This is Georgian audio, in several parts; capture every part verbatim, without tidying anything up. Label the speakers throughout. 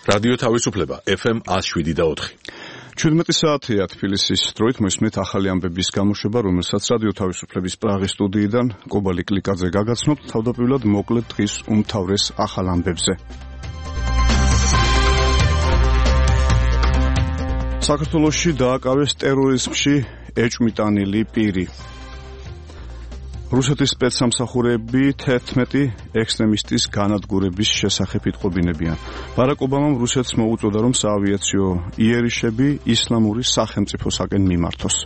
Speaker 1: რადიო თავისუფლება ეფ ემ one oh seven და four.
Speaker 2: ჩვიდმეტი საათია თბილისის დროით მოსმით ახალი ამბების გამოშვება, რომელსაც რადიო თავისუფლების პრაღის სტუდიიდან კობალი კლიკაძე გაგაცნობთ. თავდაპირველად მოკლედ დღის უმთავრეს ახალ ამბებზე. საქართველოში დააკავეს ტერორიზმში ეჭვმიტანილი პირი. რუსეთის სპეცსამსახურეები თერთმეტი ექსტრემისტის განადგურების შესახებ იტყობინებიან. ბარაკ ობამამ რუსეთს მოუწოდა, რომ საავიაციო იერიშები ისლამური სახელმწიფოსაკენ მიმართოს.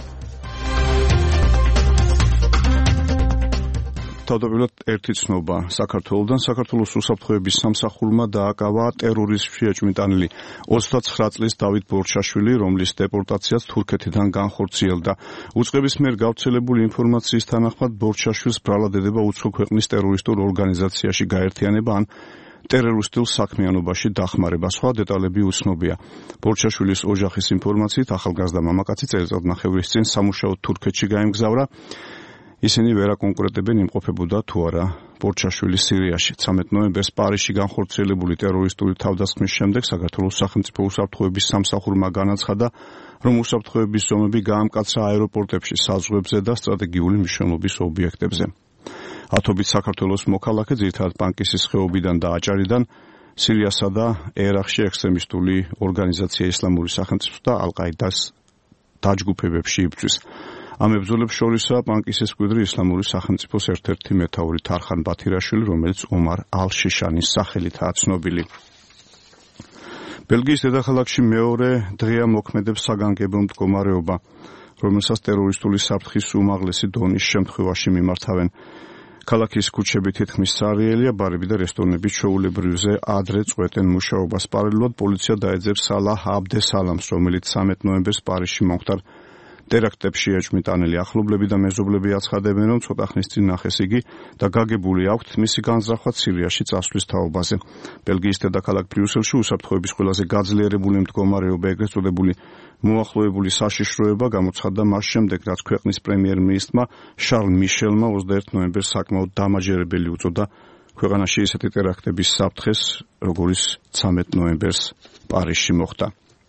Speaker 2: თავდაპირველად ერთი ცნობა საქართველოდან. საქართველოს უსაფრთხოების სამსახურმა დააკავა ტერორიზმში ეჭვმიტანილი ოცდაცხრა წლის დავით ბორჩაშვილი, რომლის დეპორტაციაც თურქეთიდან განხორციელდა. უწყების მიერ გავრცელებული ინფორმაციის თანახმად ბორჩაშვილს ბრალად ედება უცხო ქვეყნის ტერორისტულ ორგანიზაციაში გაერთიანება ან ტერორისტულ საქმიანობაში დახმარება. სხვა დეტალები უცნობია. ბორჩაშვილის ოჯახის ინფორმაციით ახალგაზრდა მამაკაცი წელიწადნახევრის წინ სამუშაოდ თურქეთში გაემგზავრა. ისინი ვერ აკონკრეტებენ იმყოფებოდა თუ არა ბორჩაშვილი სირიაში. ცამეტ ნოემბერს პარიზში განხორციელებული ტერორისტული თავდასხმის შემდეგ საქართველოს სახელმწიფო უსაფრთხოების სამსახურმა განაცხადა, რომ უსაფრთხოების ზომები გაამკაცრა აეროპორტებში, საზღვრებზე და სტრატეგიული მნიშვნელობის ობიექტებზე. ათობით საქართველოს მოქალაქე ძირითადად პანკისის ხეობიდან და აჭარიდან სირიასა და ერაყში ექსტრემისტული ორგანიზაცია ისლამური სახელმწიფო და ალ-ყაიდას დაჯგუფებებში იბრძვის. ამ ებრძოლებს შორისაა პანკისის მკვიდრი ისლამური სახელმწიფოს ერთ-ერთი მეთაური თარხან ბათირაშვილი, რომელიც ომარ ალ-შიშანის სახელითაა ცნობილი. ბელგიის დედაქალაქში მეორე დღეა მოქმედებს საგანგებო მდგომარეობა, რომელსაც ტერორისტული საფრთხის უმაღლესი დონის შემთხვევაში მიმართავენ. ქალაქის ქუჩები თითქმის სარიელია, ბარები და რესტორნები ჩვეულებრივზე ადრე წყვეტენ მუშაობას. პარალელურად პოლიცია დაეძებს სალაჰ აბდესალამს, რომელიც ცამეტ ნოემბერს პარიზში მომხდარ ტერაქტებში ეჭვმიტანილი ახლობლები და მეზობლები აცხადებენ, რომ ცოტა ხნის წინ ნახეს იგი და გაგებული აქვთ მისი განზრახვა სირიაში წასვლის თაობაზე. ბელგიის დედაქალაქ ბრიუსელში უსაფრთხოების ყველაზე გაძლიერებული მდგომარეობა, ეგრეთ წოდებული მოახლოებული საშიშროება გამოცხადდა მას შემდეგ, რაც ქვეყნის პრემიერ-მინისტრმა შარლ მიშელმა ოცდაერთი ნოემბერს საკმაოდ დამაჯერებელი უწოდა ქვეყანაში ისეთი ტერაქტების საფრთხეს, როგორიც ცამეტ ნოემბერს პარიზში მოხდა.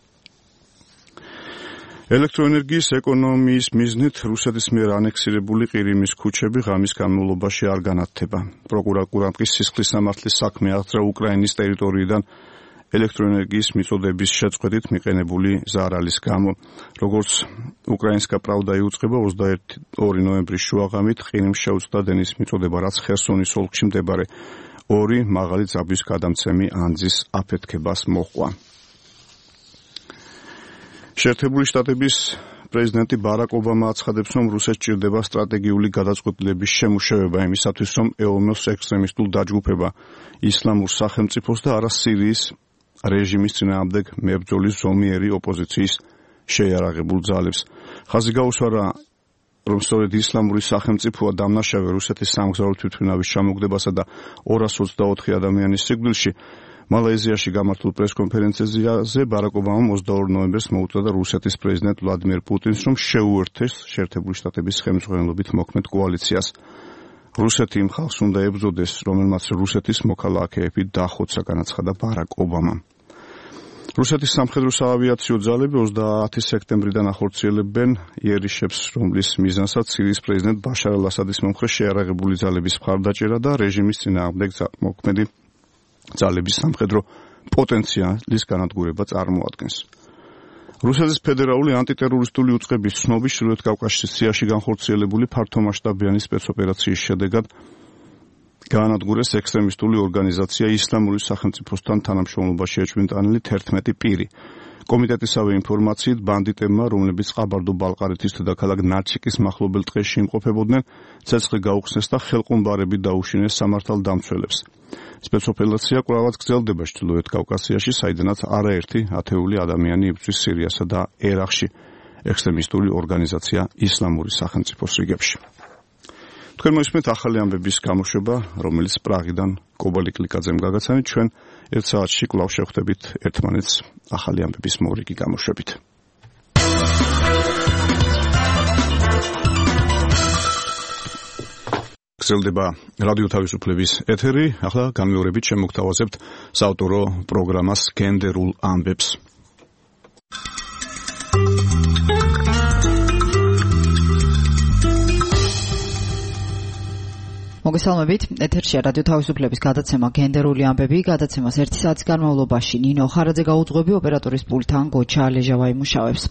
Speaker 2: ელექტროენერგიის ეკონომიის მიზნით რუსეთის მიერ ანექსირებული ყირიმის ქუჩები ღამის განმავლობაში არ განათდება. პროკურატურამ სისხლის სამართლის საქმე აღძრა უკრაინის ტერიტორიიდან ელექტროენერგიის მიწოდების შეწყვეტით მიყენებული ზარალის გამო. როგორც უკრაინსკა პრავდა იუწყება, ოცდაორი ნოემბრის შუაღამით ყირიმს შეუწყდა დენის მიწოდება, რაც ხერსონის ოლქში მდებარე ორი მაღალი ძაბვის გადამცემი ანძის აფეთქებას მოჰყვა. შეერთებული შტატების პრეზიდენტი ბარაკ ობამა აცხადებს, რომ რუსეთს სჭირდება სტრატეგიული გადაწყვეტილების შემუშავება იმისათვის, რომ ეომოს ექსტრემისტულ დაჯგუფება ისლამურ სახელმწიფოს და არა სირიის რეჟიმის წინააღმდეგ მებრძოლის ზომიერი ოპოზიციის შეიარაღებულ ძალებს. ხაზი გაუსვარა, რომ სწორედ ისლამური სახელმწიფოა დამნაშავე რუსეთის სამგზავრო თვითმფრინავის ჩამოგდებასა და ორას ოცდაოთხი ადამიანის სიკვდილში. მალაიზიაში გამართულ პრესკონფერენციაზე ბარაკ ობამამ ოცდაორი ნოემბერს მოუწოდა რუსეთის პრეზიდენტ ვლადიმერ პუტინს, რომ შეუერთდეს შეერთებული შტატების ხელმძღვანელობით მოქმედ კოალიციას. რუსეთი იმ ხალხს უნდა ებრძოდეს, რომელმაც რუსეთის მოქალაქეები დახოცა, განაცხადა ბარაკ ობამამ. რუსეთის სამხედრო საავიაციო ძალები ოცდაათი სექტემბრიდან ახორციელებენ იერიშებს, რომლის მიზანსაც სირიის პრეზიდენტ ბაშარ ალ-ასადის მომხრე შეიარაღებული ძალების მხარდაჭერა და რეჟიმის წინააღმდეგ მოქმედი ძალების სამხედრო პოტენციალის განადგურება წარმოადგენს. რუსეთის ფედერალური ანტიტერორისტული უწყების ცნობის ჩრდილოეთ კავკასიაში განხორციელებული ფართომასშტაბიანი სპეცოპერაციის შედეგად გაანადგურეს ექსტრემისტული ორგანიზაცია ისლამური სახელმწიფოსთან თანამშრომლობაში ეჭვმიტანილი თერთმეტი პირი. კომიტეტისავე ინფორმაციით ბანდიტებმა, რომლებიც ყაბარდო-ბალყარეთის დედაქალაქ ნარჩიკის მახლობელ ტყეში იმყოფებოდნენ, ცეცხლი გაუხსნეს და ხელყუმბარები დაუშინეს სამართალდამცველებს. სპეცოპერაცია კვლავაც გრძელდება ჩრდილოეთ კავკასიაში, საიდანაც არაერთი ათეული ადამიანი იბრძვის სირიასა და ერაყში ექსტრემისტული ორგანიზაცია ისლამური სახელმწიფოს რიგებში. თქვენ მოისმენთ ახალი ამბების გამოშვება, რომელიც პრაღიდან კობალი კლიკაძემ გაგაცანით. ჩვენ ერთ საათში კვლავ შევხვდებით ერთმანეთს ახალი ამბების მორიგი გამოშვებით. გრძელდება რადიო თავისუფლების ეთერი. ახლა განმეორებით შემოგთავაზებთ საავტორო პროგრამას გენდერულ ამბებს.
Speaker 3: მოგესალმებით, ეთერშია რადიო თავისუფლების გადაცემა გენდერული ამბები. გადაცემას ერთი საათის განმავლობაში ნინო ხარაძე გაუძღვები, ოპერატორის პულტთან გოჩა ლეჟავა იმუშავებს.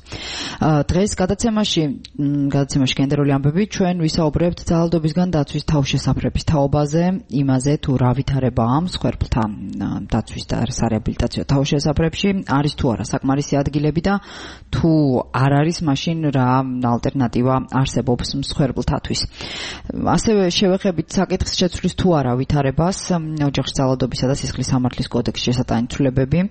Speaker 3: დღეს გადაცემაში გადაცემაში გენდერული ამბები ჩვენ ვისაუბრებთ ძალადობისგან დაცვის თავშესაფრების თაობაზე, იმაზე თუ რა ვითარებაა მსხვერპლთა დაცვის და სარეაბილიტაციო თავშესაფრებში, არის თუ არა საკმარისი ადგილები და თუ არ არის, მაშინ რა ალტერნატივა არსებობს მსხვერპლთათვის. ასევე შევეხებით საკითხს შეცვლის თუ არა ვითარებას ოჯახში ძალადობისა და სისხლის სამართლის კოდექსში შესატანი ცვლილებები,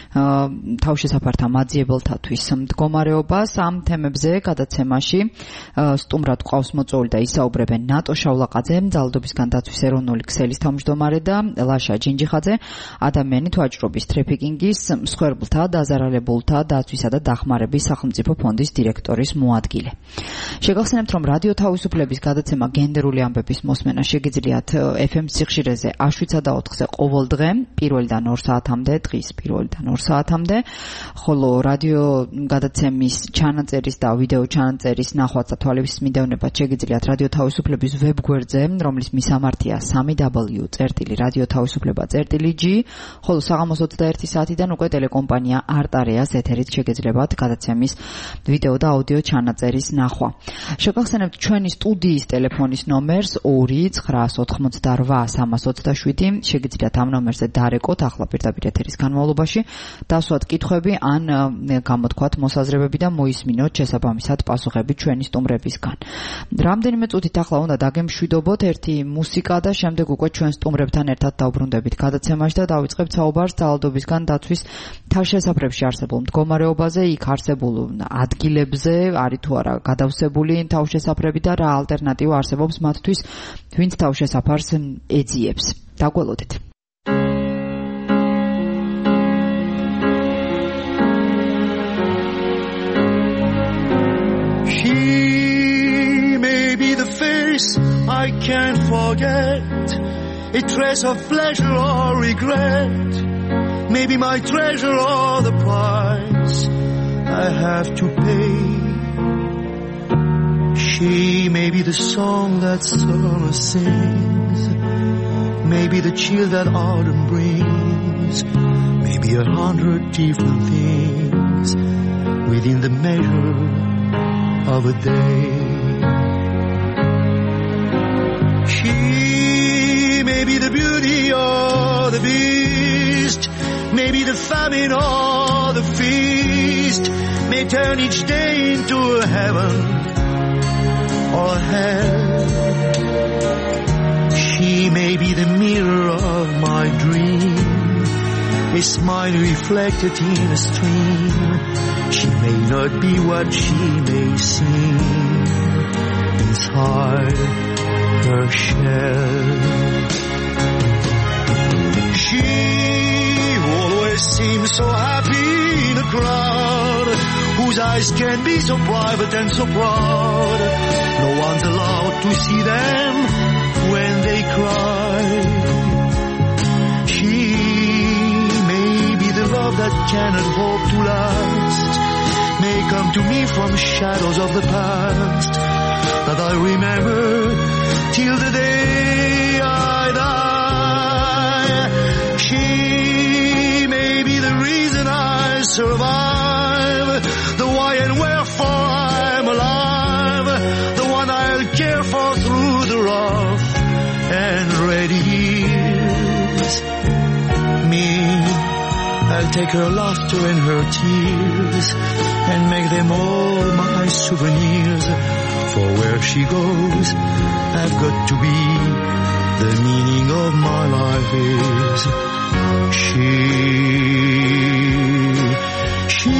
Speaker 3: თავშესაფართა მაძიებელთათვის მდგომარეობას. ამ თემებზე გადაცემაში სტუმრად ყავს მოწვეული და ისაუბრებენ ნატო შავლაყაძე, ძალადობისგან დაცვის ეროვნული ქსელის თავმჯდომარე და ლაშა ჯინჯიხაძე, ადამიანით ვაჭრობის ტრეფიკინგის, მსხვერპლთა, დაზარალებულთა დაცვისა და დახმარების სახელმწიფო ფონდის დირექტორის მოადგილე. შეგახსენებთ, რომ რადიო თავისუფლების გადაცემა გენდერული ამბების მოსმენა შეგიძლიათ ეფ ემ სიხშირეზე შვიდსა და ოთხზე ყოველ დღე პირველიდან ორ საათამდე, დღის პირველიდან ორ საათამდე, ხოლო რადიო გადაცემის ჩანაწერის და ვიდეო ჩანაწერის ნახვაც და თვალების მიდევნებაც შეგიძლიათ რადიო თავისუფლების ვებგვერდზე, რომლის მისამართია სამი დაბლიუ წერტილი რადიო თავისუფლება წერტილი ჯი, ხოლო საღამოს ოცდაერთი საათიდან უკვე ტელეკომპანია არტარეას ეთერით შეგეძლებათ გადაცემის ვიდეო და აუდიო ჩანაწერის ნახვა. შეგახსენებთ ჩვენი სტუდიის ტელეფონის ნომერს ორი ცხრა ოთხმოცდარვა სამას ოცდაშვიდი, შეგიძლიათ ამ ნომერზე დარეკოთ ახლა პირდაპირ ეთერის განმავლობაში, დასვათ კითხვები ან გამოთქვათ მოსაზრებები და მოისმინოთ შესაბამისად პასუხები ჩვენი სტუმრებისგან. რამდენიმე წუთით ახლა უნდა დაგემშვიდობოთ ერთი მუსიკა და შემდეგ უკვე ჩვენ სტუმრებთან ერთად დავბრუნდებით გადაცემაში და დავიწყებთ საუბარს ძალადობისგან დაცვის თავშესაფრებში არსებულ მდგომარეობაზე, იქ არსებულ ადგილებზე, არის თუ არა გადავსებული თავშესაფრები და რა ალტერნატივა არსებობს მათთვის, ვინც თავშესაფარს ეძიებს. დაგველოდეთ.
Speaker 4: She may be the face I can't forget, a trace of pleasure or regret, maybe my treasure or the price I have to pay. She may be the song that summer sings, maybe the chill that autumn brings, maybe a hundred different things within the measure of a day. She may be the beauty or the beast, maybe the famine or the feast, may turn each day into a heaven or hell. She may be the mirror of my dream, a smile reflected in a stream. She may not be what she may seem inside her shell. She always seems so happy in a crowd, whose eyes can be so private and so proud. No one's allowed to see them when they cry. She may be the love that cannot hope to last, may come to me from shadows of the past that I remember till the day I die. She may be the reason I survive, the why and wherefore I'm alive, the one I'll care for through the rough and ready years. Me, I'll take her laughter and her tears and make them all my souvenirs. For where she goes, I've got to be. The meaning of my life is she. She.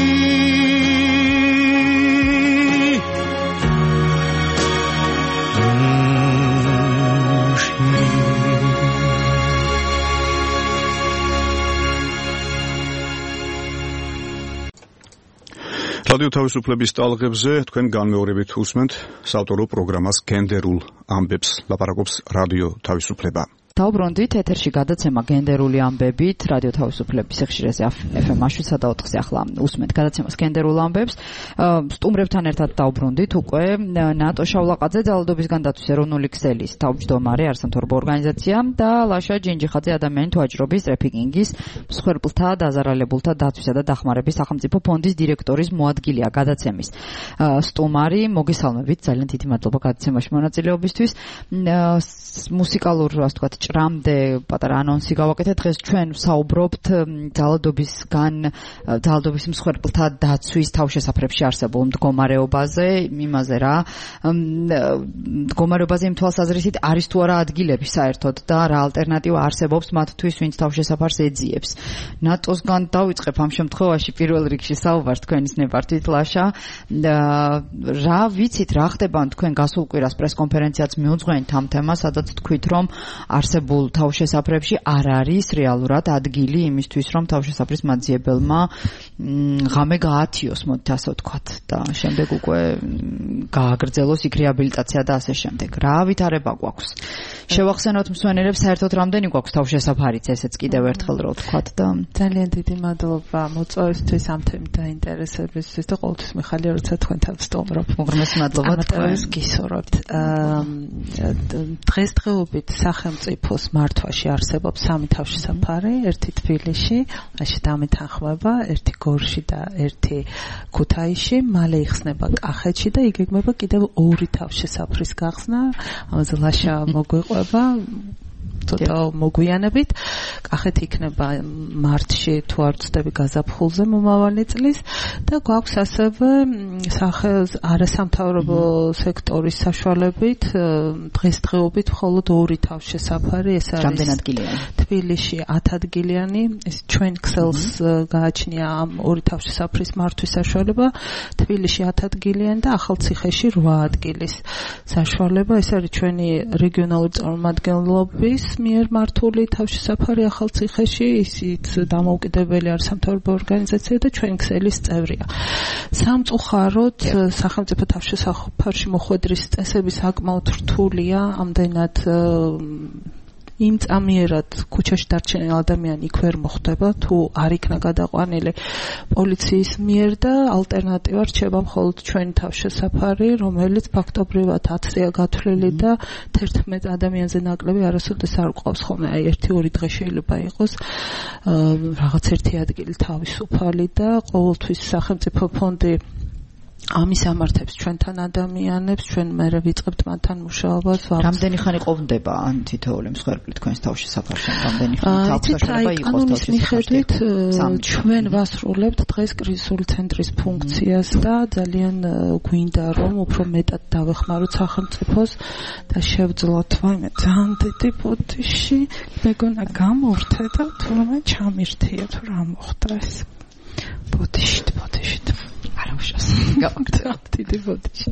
Speaker 4: Mm, she.
Speaker 2: რადიო თავისუფლების ტალღებზე თქვენ განმეორებით უსმენთ საავტორო პროგრამას გენდერულ ამბებს, ლაპარაკობს რადიო თავისუფლება.
Speaker 3: დაუბრუნდით ეთერში გადაცემა გენდერული ამბებით რადიო თავისუფლების ეხშირეზე ეფ ემ შვიდსა და ოთხზე ახლა უსმენთ გადაცემას გენდერულ ამბებს. სტუმრებთან ერთად დაუბრუნდით უკვე ნატო შავლაყაძე ძალადობისგან დათვის ეროვნული ქსელის თავმჯდომარე არასამთავრობო ორგანიზაცია და ლაშა ჯინჯიხაძე ადამიანთა ვაჭრობის ტრაფიკინგის მსხვერპლთა დაზარალებულთა დაცვისა და დახმარების სახელმწიფო ფონდის დირექტორის მოადგილეა გადაცემის სტუმარი. მოგესალმებით, ძალიან დიდი მადლობა გადაცემაში მონაწილეობისთვის. მუსიკალურ ასე ვთქვათ ჭრამდე პატარა ანონსი გავაკეთეთ. დღეს ჩვენ ვსაუბრობთ ძალადობისგან ძალადობის მსხვერპლთა დაცვის თავშესაფრებში არსებულ მდგომარეობაზე, იმაზე რა მდგომარეობაზე იმ თვალსაზრისით არის თუ არა ადგილები საერთოდ და რა ალტერნატივა არსებობს მათთვის, ვინც თავშესაფარს ეძიებს. ნატოსგან დავიწყებ ამ შემთხვევაში პირველ რიგში საუბარს თქვენის ნებართვით ლაშა. რა ვიცით, რა ხდება თქვენ გასულ კვირას პრესკონფერენციაც მიუძღვენთ ამ თემას, სადაც თქვით რომ არსებულ თავშესაფრებში არ არის რეალურად ადგილი იმისთვის, რომ თავშესაფრის მაძიებელმა ღამე გაათიოს, მოდით ასე ვთქვათ, და შემდეგ უკვე გააგრძელოს იქ რეაბილიტაცია და ასე შემდეგ. რა ვითარება გვაქვს? შევახსენოთ მსმენელებს, საერთოდ რამდენი გვაქვს თავშესაფარიც, ესეც კიდევ ერთხელ რო ვთქვათ და
Speaker 5: ძალიან დიდი მადლობა მოწვევისთვის ამ თემით დაინტერესებისთვის და ყოველთვის მიხარია, როცა თქვენთან ვსტუმრობ.
Speaker 3: უღრმესი მადლობა
Speaker 5: თქვენს გისურვებთ. დღესდღეობით სახელმწიფოს მართვაში არსებობს სამი თავშესაფარი, ერთი თბილისში, მაშინ დამეთანხმება, ერთი გორში და ერთი ქუთაისში, მალე იხსნება კახეთში და იგეგმება კიდევ ორი თავშესაფრის გახსნა. ამაზე ლაშა მოგვიყვება ცოტა მოგვიანებით. კახეთი იქნება მარტში თუ არ ვცდები გაზაფხულზე მომავალი წლის და გვაქვს ასევე არასამთავრობო სექტორის საშუალებით დღესდღეობით მხოლოდ ორი თავშესაფარი, ეს არის თბილისში ათ ადგილიანი, ეს ჩვენ ქსელს გააჩნია ამ ორი თავშესაფრის მართვის საშუალება, თბილისში ათ ადგილიანი და ახალციხეში რვა ადგილის საშუალება. ეს არის ჩვენი რეგიონალური წარმომადგენლობის მიერ მართული თავშესაფარი ახალციხეში, ისიც დამოუკიდებელი არასამთავრობო ორგანიზაცია და ჩვენ ქსელის წევრია. სამწუხაროდ სახელმწიფო თავშესაფარში მოხვედრის წესები საკმაოდ რთულია, ამდენად იმ წამიერად ქუჩაში დარჩენილ ადამიანი იქ ვერ მოხვდება თუ არ იქნა გადაყვანილი პოლიციის მიერ და ალტერნატივა რჩება მხოლოდ ჩვენი თავშესაფარი, რომელიც ფაქტობრივად ათზეა გათვლილი და თერთმეტ ადამიანზე ნაკლები არასოდეს არ გვყავს ხოლმე. აი ერთი ორი დღე შეიძლება იყოს რაღაც ერთი ადგილი თავისუფალი და ყოველთვის სახელმწიფო ფონდი ამის ამართებს ჩვენთან ადამიანებს, ჩვენ მერე ვიწყებთ მათთან მუშაობას.
Speaker 3: რამდენი ხანი ყოფდება ან თითოეული მსხვერპლი თქვენს თავშესაფარში? რამდენი ხანი თავშესაფარება იყოს
Speaker 5: თავშესაფარში? მიხედვით ჩვენ ვასრულებთ დღეს კრიზისული ცენტრის ფუნქციას და ძალიან გვინდა რომ უფრო მეტად დავეხმაროთ სახელმწიფოს და შევძლოთ. ვაიმე, ძალიან დიდი ბოდიში მეგონა გამორთე და თურმე ჩამირთია თუ რა მოხდა ეს. ბოდიში, ბოდიში. არამშას გავაკეთე დიდი ბოდიში.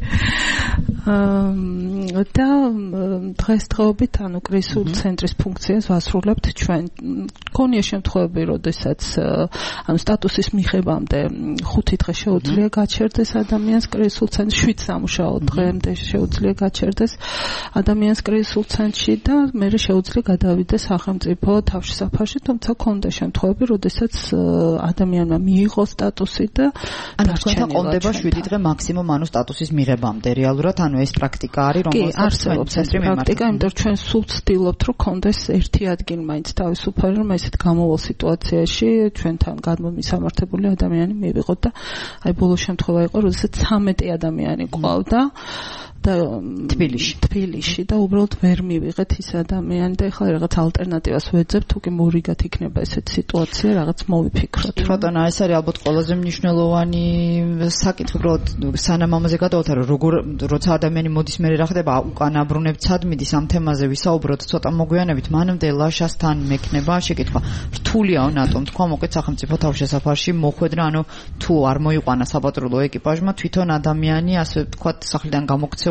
Speaker 5: და დღესდღეობით ანუ კრიზისული ცენტრის ფუნქციას ვასრულებთ ჩვენ. გქონია შემთხვევები, როდესაც ანუ სტატუსის მიღებამდე ხუთი დღე შეუძლია გაჩერდეს ადამიანს კრიზისულ ცენტრში, შვიდ სამუშაო დღემდე შეუძლია გაჩერდეს ადამიანს კრიზისულ ცენტრში და მერე შეუძლია გადავიდეს სახელმწიფო თავშესაფარში, თუმცა გქონდა შემთხვევები, როდესაც ადამიანმა მიიღო სტატუსი და
Speaker 3: თქვენთან ყოლდება შვიდი დღე მაქსიმუმ ანუ სტატუსის მიღებამდე. რეალურად ანუ ეს პრაქტიკა არის, რომელსაც
Speaker 5: არსებობს ცენტრი პრაქტიკა, იმიტომ რომ ჩვენ სულ ვცდილობთ, რომ კონდეს ერთი ადგილი მაინც თავისუფალი, რომ ესეთ გამოვალ სიტუაციაში ჩვენთან გადმომისამართებული ადამიანი მივიღოთ და აი ბოლო შემთხვევა იყო, როდესაც ცამეტი ადამიანი ყავდა და
Speaker 3: თბილისში
Speaker 5: თბილისში და უბრალოდ ვერ მივიღეთ ის ადამიანი და ეხლა რაღაც ალტერნატივას ვეძებთ, თუ კი მორიგად იქნება ესეთი სიტუაცია, რაღაც მოვიფიქროთ.
Speaker 3: ბატონო, ეს არის ალბათ ყველაზე მნიშვნელოვანი საკითხი, უბრალოდ სანამ ამაზე გადავთვალე, როგორ როცა ადამიანი მოდის მერე რა ხდება, უკან აბრუნებ ცადმიდის ამ თემაზე ვისაუბროთ ცოტა მოგვიანებით, მანამდე ლაშასთან მექნება შეკითხვა. რთულიაო ნატომ თქვა მოკეთ სახელმწიფო თავშესაფარში მოხვედრა, ანუ თუ არ მოიყვანა საპატრულო ეკიპაჟმა, თვითონ ადამიანი ასე ვთქვათ სახლიდან გამოქცეულ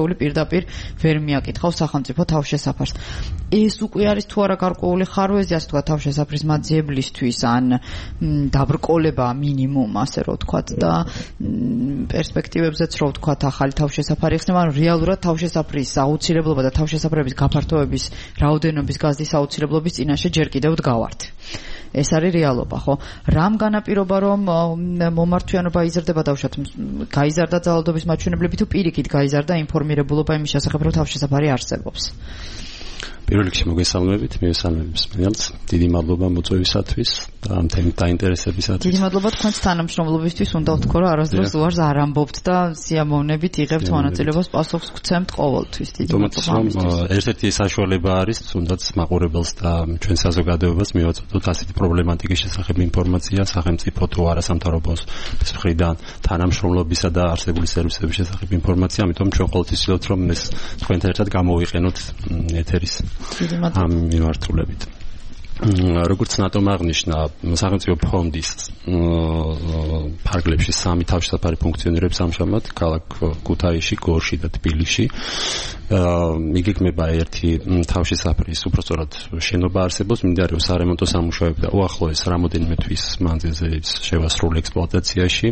Speaker 3: ერთეული პირდაპირ ვერ მიაკითხავს სახელმწიფო თავშესაფარს. ეს უკვე არის თუ არა გარკვეული ხარვეზი, ასე თქვა, თავშესაფრის მაძიებლისთვის ან დაბრკოლება მინიმუმ, ასე რომ ვთქვათ და პერსპექტივებზეც რომ ვთქვათ ახალი თავშესაფარი ხდება, ანუ რეალურად თავშესაფრის აუცილებლობა და თავშესაფრების გაფართოების რაოდენობის გაზრდის აუცილებლობის წინაშე ჯერ კიდევ დგავართ. ეს არის რეალობა, ხო? რამ განაპირობა რომ მომართვიანობა იზრდება დავუშვათ გაიზარდა ძალადობის მაჩვენებლები თუ პირიქით გაიზარდა ინფორმირებულობა იმის შესახებ რომ თავშესაფარი არსებობს?
Speaker 6: პირველ რიგში მოგესალმებით, მივესალმებს მელს. დიდი მადლობა მოწვევისათვის და ამ თემით დაინტერესებისათვის.
Speaker 3: დიდი მადლობა თქვენს თანამშრომლობისთვის, უნდა ვთქვა რომ არასდროს უარს არ ამბობთ და სიამოვნებით იღებთ მონაწილეობას, პასუხს გცემთ ყოველთვის. დიდი
Speaker 6: მადლობა. ერთ-ერთი საშუალება არის, თუნდაც მაყურებელს და ჩვენ საზოგადოებას მივაწოდოთ ასეთი პრობლემატიკის შესახებ ინფორმაცია სახელმწიფო თუ არასამთავრობო მხრიდან, თანამშრომლობისა და არსებული სერვისების შესახებ ინფორმაცია, ამიტომ ჩვენ ყოველთვის ვცდილობთ რომ ეს თქვენთან ერთად გამოვიყენოთ ეთერის ამ მიმართულებით. როგორც ნატომ აღნიშნა, სახელმწიფო ფონდის ფარგლებში სამი თავშესაფარი ფუნქციონირებს ამჟამად ქალაქ ქუთაისში, გორში და თბილისში. იგეგმება ერთი თავშესაფრის უпростоრად შენობა არსებობს, მინდა რომ სარემონტო სამუშაოები და უახლოეს რამოდენიმე თვის მანძილზე შევასრულო ექსპლუატაციაში.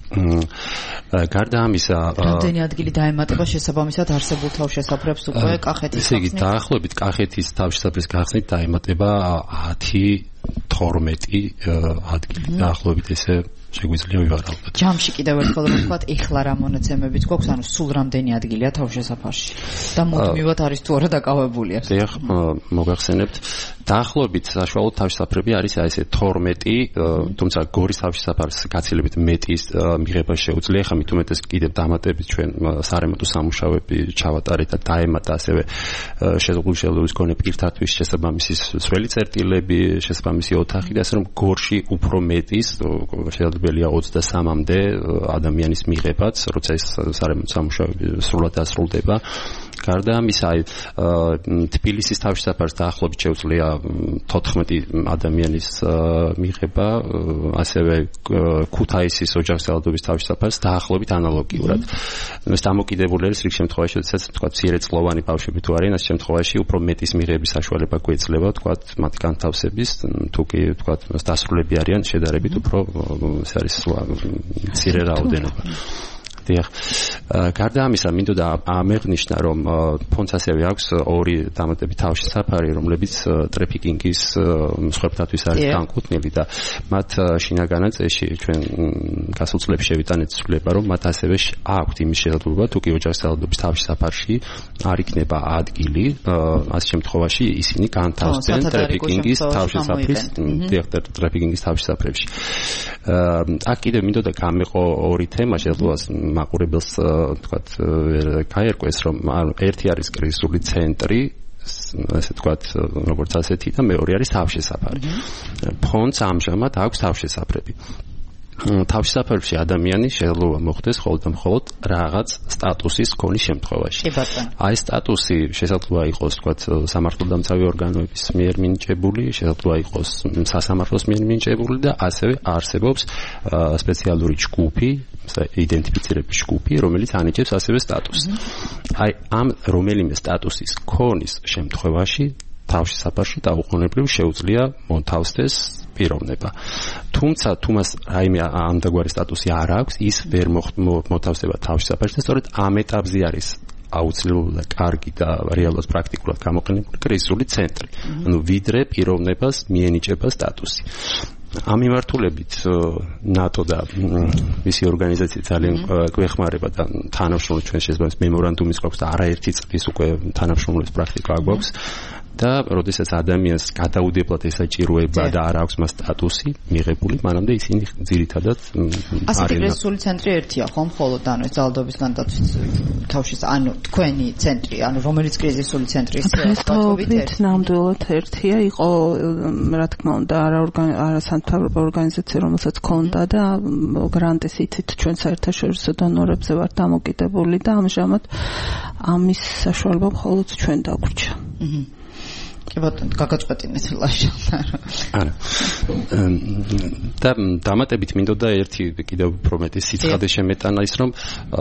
Speaker 6: გარდა ამისა,
Speaker 3: რამდენი ადგილი დაემატება შესაბამისად არსებულ თავშესაფრებს უკვე კახეთის
Speaker 6: ესე იგი დაახლოებით კახეთის თავშესაფრის გახსნით დაემატება ათი თორმეტი ადგილი დაახლოებით ესე შეგვიძლია ვივარაუდოთ.
Speaker 3: ჯამში კიდევ ერთხელ რომ ვთქვათ, ეხლა რა მონაცემებიც გვაქვს, ანუ სულ რამდენი ადგილია თავშესაფარში და მუდმივად არის თუ არა დაკავებულია.
Speaker 6: დიახ, მოგახსენებთ, დაახლოებით საშუალო თავშესაფრები არის ესე თორმეტი, თუმცა გორის თავშესაფარს გაცილებით მეტის მიღება შეუძლია. ხა მით უმეტეს კიდევ დამატებით ჩვენ სარემონტო სამუშაოები ჩავატარეთ და დაემატა ასევე შეზღუდული შეძლების მქონე პირთათვის შესაბამისი სველი წერტილები, შესაბამისი ოთახი და ასე რომ გორში უფრო მეტის შესაძლებელია ოცდასამამდე ადამიანის მიღებაც, როცა ეს სარემონტო სამუშაოები სრულად დასრულდება. გარდა ამისა, თბილისის თავშესაფარს დაახლოებით შეუძლია თოთხმეტი ადამიანის მიღება, ასევე ქუთაისის ოჯახის ძალადობის თავშესაფარს დაახლოებით ანალოგიურად. ეს დამოკიდებული არის რიგ შემთხვევაში, როდესაც თქვა მცირეწლოვანი ბავშვები თუ არიან, ამ შემთხვევაში უფრო მეტის მიღების საშუალება გვეძლება, თქვა მათი განთავსების, თუ კი თქვა დასრულები არიან შედარებით უფრო ეს არის მცირე რაოდენობა. დიახ. გარდა ამისა, მინდოდა ამეღნიშნა, რომ ფონდს ასევე აქვს ორი დამატებითი თავშესაფარი, რომლებიც ტრაფიკინგის მსხვერპლთათვის არის განკუთვნილი და მათ შინაგანად წესში ჩვენ გასულ წლებში შევიტანეთ ცვლილება, რომ მათ ასევე აქვთ იმის შესაძლებლობა, თუ კი ოჯახის ძალადობის თავშესაფარში არ იქნება ადგილი, ამ შემთხვევაში ისინი განთავსდნენ ტრაფიკინგის თავშესაფრის, დიახ, ტრაფიკინგის თავშესაფრებში. აქ კიდევ მინდოდა გამეყო ორი თემა შესაძლებლობას მაყურებელს თქვათ გაერკვეს, რომ ერთი არის კრიზისული ცენტრი, ასე თქვათ, როგორც ასეთი და მეორე არის თავშესაფარი. ფონდს ამჟამად აქვს თავშესაფრები. თავშესაფრებში ადამიანი შეიძლება მოხდეს მხოლოდ და მხოლოდ რაღაც სტატუსის ქონის შემთხვევაში. აი სტატუსი შესაძლოა იყოს, თქვათ, სამართალდამცავი ორგანოების მიერ მინიჭებული, შესაძლოა იყოს სასამართლოს მიერ მინიჭებული და ასევე არსებობს სპეციალური ჯგუფი, იდენტიფიცირების ჯგუფი, რომელიც ანიჭებს ასევე სტატუსს. აი ამ რომელიმე სტატუსის ქონის შემთხვევაში თავშესაფარში დაუყოვნებლივ შეუძლია მოთავსდეს პიროვნება. თუმცა თუ მას რაიმე ამდაგვარი სტატუსი არ აქვს, ის ვერ მოთავსდება თავშესაფარში და სწორედ ამ ეტაპზე არის აუცილებელი და კარგი და რეალურად პრაქტიკულად გამოყენებული კრიზისული ცენტრი. ანუ ვიდრე პიროვნებას მიენიჭება სტატუსი. ამ მიმართულებით ნატო და მისი ორგანიზაცია ძალიან გვეხმარება და თანამშრომლობთ ჩვენ შესაბამის მემორანდუმის გვაქვს და არაერთი წლის უკვე თანამშრომლობის პრაქტიკა გვაქვს. და როდესაც ადამიანს გადაუდებლად ესაჭიროება და არ აქვს მას სტატუსი მიღებული, მანამდე ისინი ძირითადად
Speaker 3: ასეთი კრიზისული ცენტრი ერთია, ხო, მხოლოდ ანუ ეს ძალადობის განდაცვის თავშეს, ანუ თქვენი ცენტრი, ანუ რომელიც კრიზისული ცენტრის
Speaker 5: ფასობით ნამდვილად ერთია, იყო რა თქმა უნდა არასამთავრობო ორგანიზაცია, რომელსაც ქონდა და გრანტის იცით ჩვენ საერთაშორისო დონორებზე ვართ დამოკიდებული და ამჟამად ამის საშუალება მხოლოდ ჩვენ დაგვრჩა.
Speaker 3: კი ბატონო, გაგაწყვეტინეთ ლაშა.
Speaker 6: არა. და დამატებით მინდოდა ერთი კიდევ უფრო მეტი სიცხადე შემეტანა ის რომ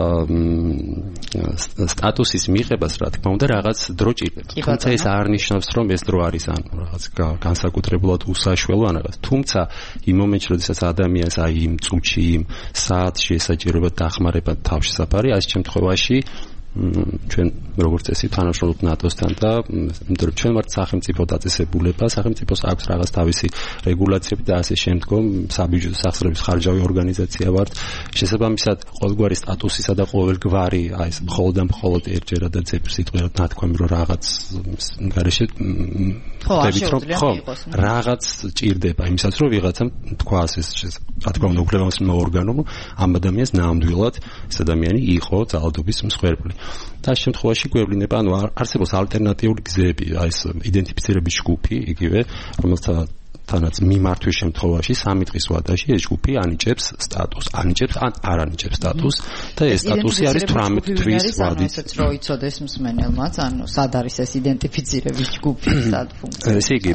Speaker 6: სტატუსის მიღებას რა თქმა უნდა რაღაც დრო ჭირდება. თუმცა ეს არ ნიშნავს რომ ეს დრო არის ან რაღაც განსაკუთრებულად უსაშველო ან რაღაც. თუმცა იმ მომენტში, როდესაც ადამიანს აი იმ წუთში, იმ საათში ესაჭიროება დახმარება თავშესაფარი, այս შემთხვევაში ჩვენ როგორც წესი თანამშრომლობთ ნატოსთან და იმიტომ რომ ჩვენ ვართ სახელმწიფო დაწესებულება, სახელმწიფოს აქვს რაღაც თავისი რეგულაციები და ასე შემდგომ საბიუჯეტო სახსრების ხარჯავი ორგანიზაცია ვართ. შესაბამისად, ყოველგვარი სტატუსისა და ყოველგვარი აი ეს მხოლოდ და მხოლოდ ერთჯერადა ძეფრ სიტყვიერად ნათქვამი რომ რაღაც გარეშე ხვდებით რომ ხო რაღაც ჭირდება იმისაც რომ ვიღაცამ თქვას ეს რა თქმა უნდა უფლებამოსილ ორგანომ ამ ადამიანს ნამდვილად ეს ადამიანი იყო ძალადობის მსხვერპლი. და ამ შემთხვევაში გვევლინება, ანუ არსებობს ალტერნატიული გზები, აი ეს იდენტიფიცირების ჯგუფი, იგივე, რომელსაც თანაც მიმართვის შემთხვევაში სამი დღის ვადაში ეს ჯგუფი ანიჭებს სტატუსს, ანიჭებს ან არ ანიჭებს სტატუსს და ეს სტატუსი არის თვრამეტ თვის ვადით.
Speaker 3: ესეც რო იცოდეს მსმენელმაც, ანუ სად არის ეს იდენტიფიცირების ჯგუფი, სად ფუნქცია.
Speaker 6: ესე იგი,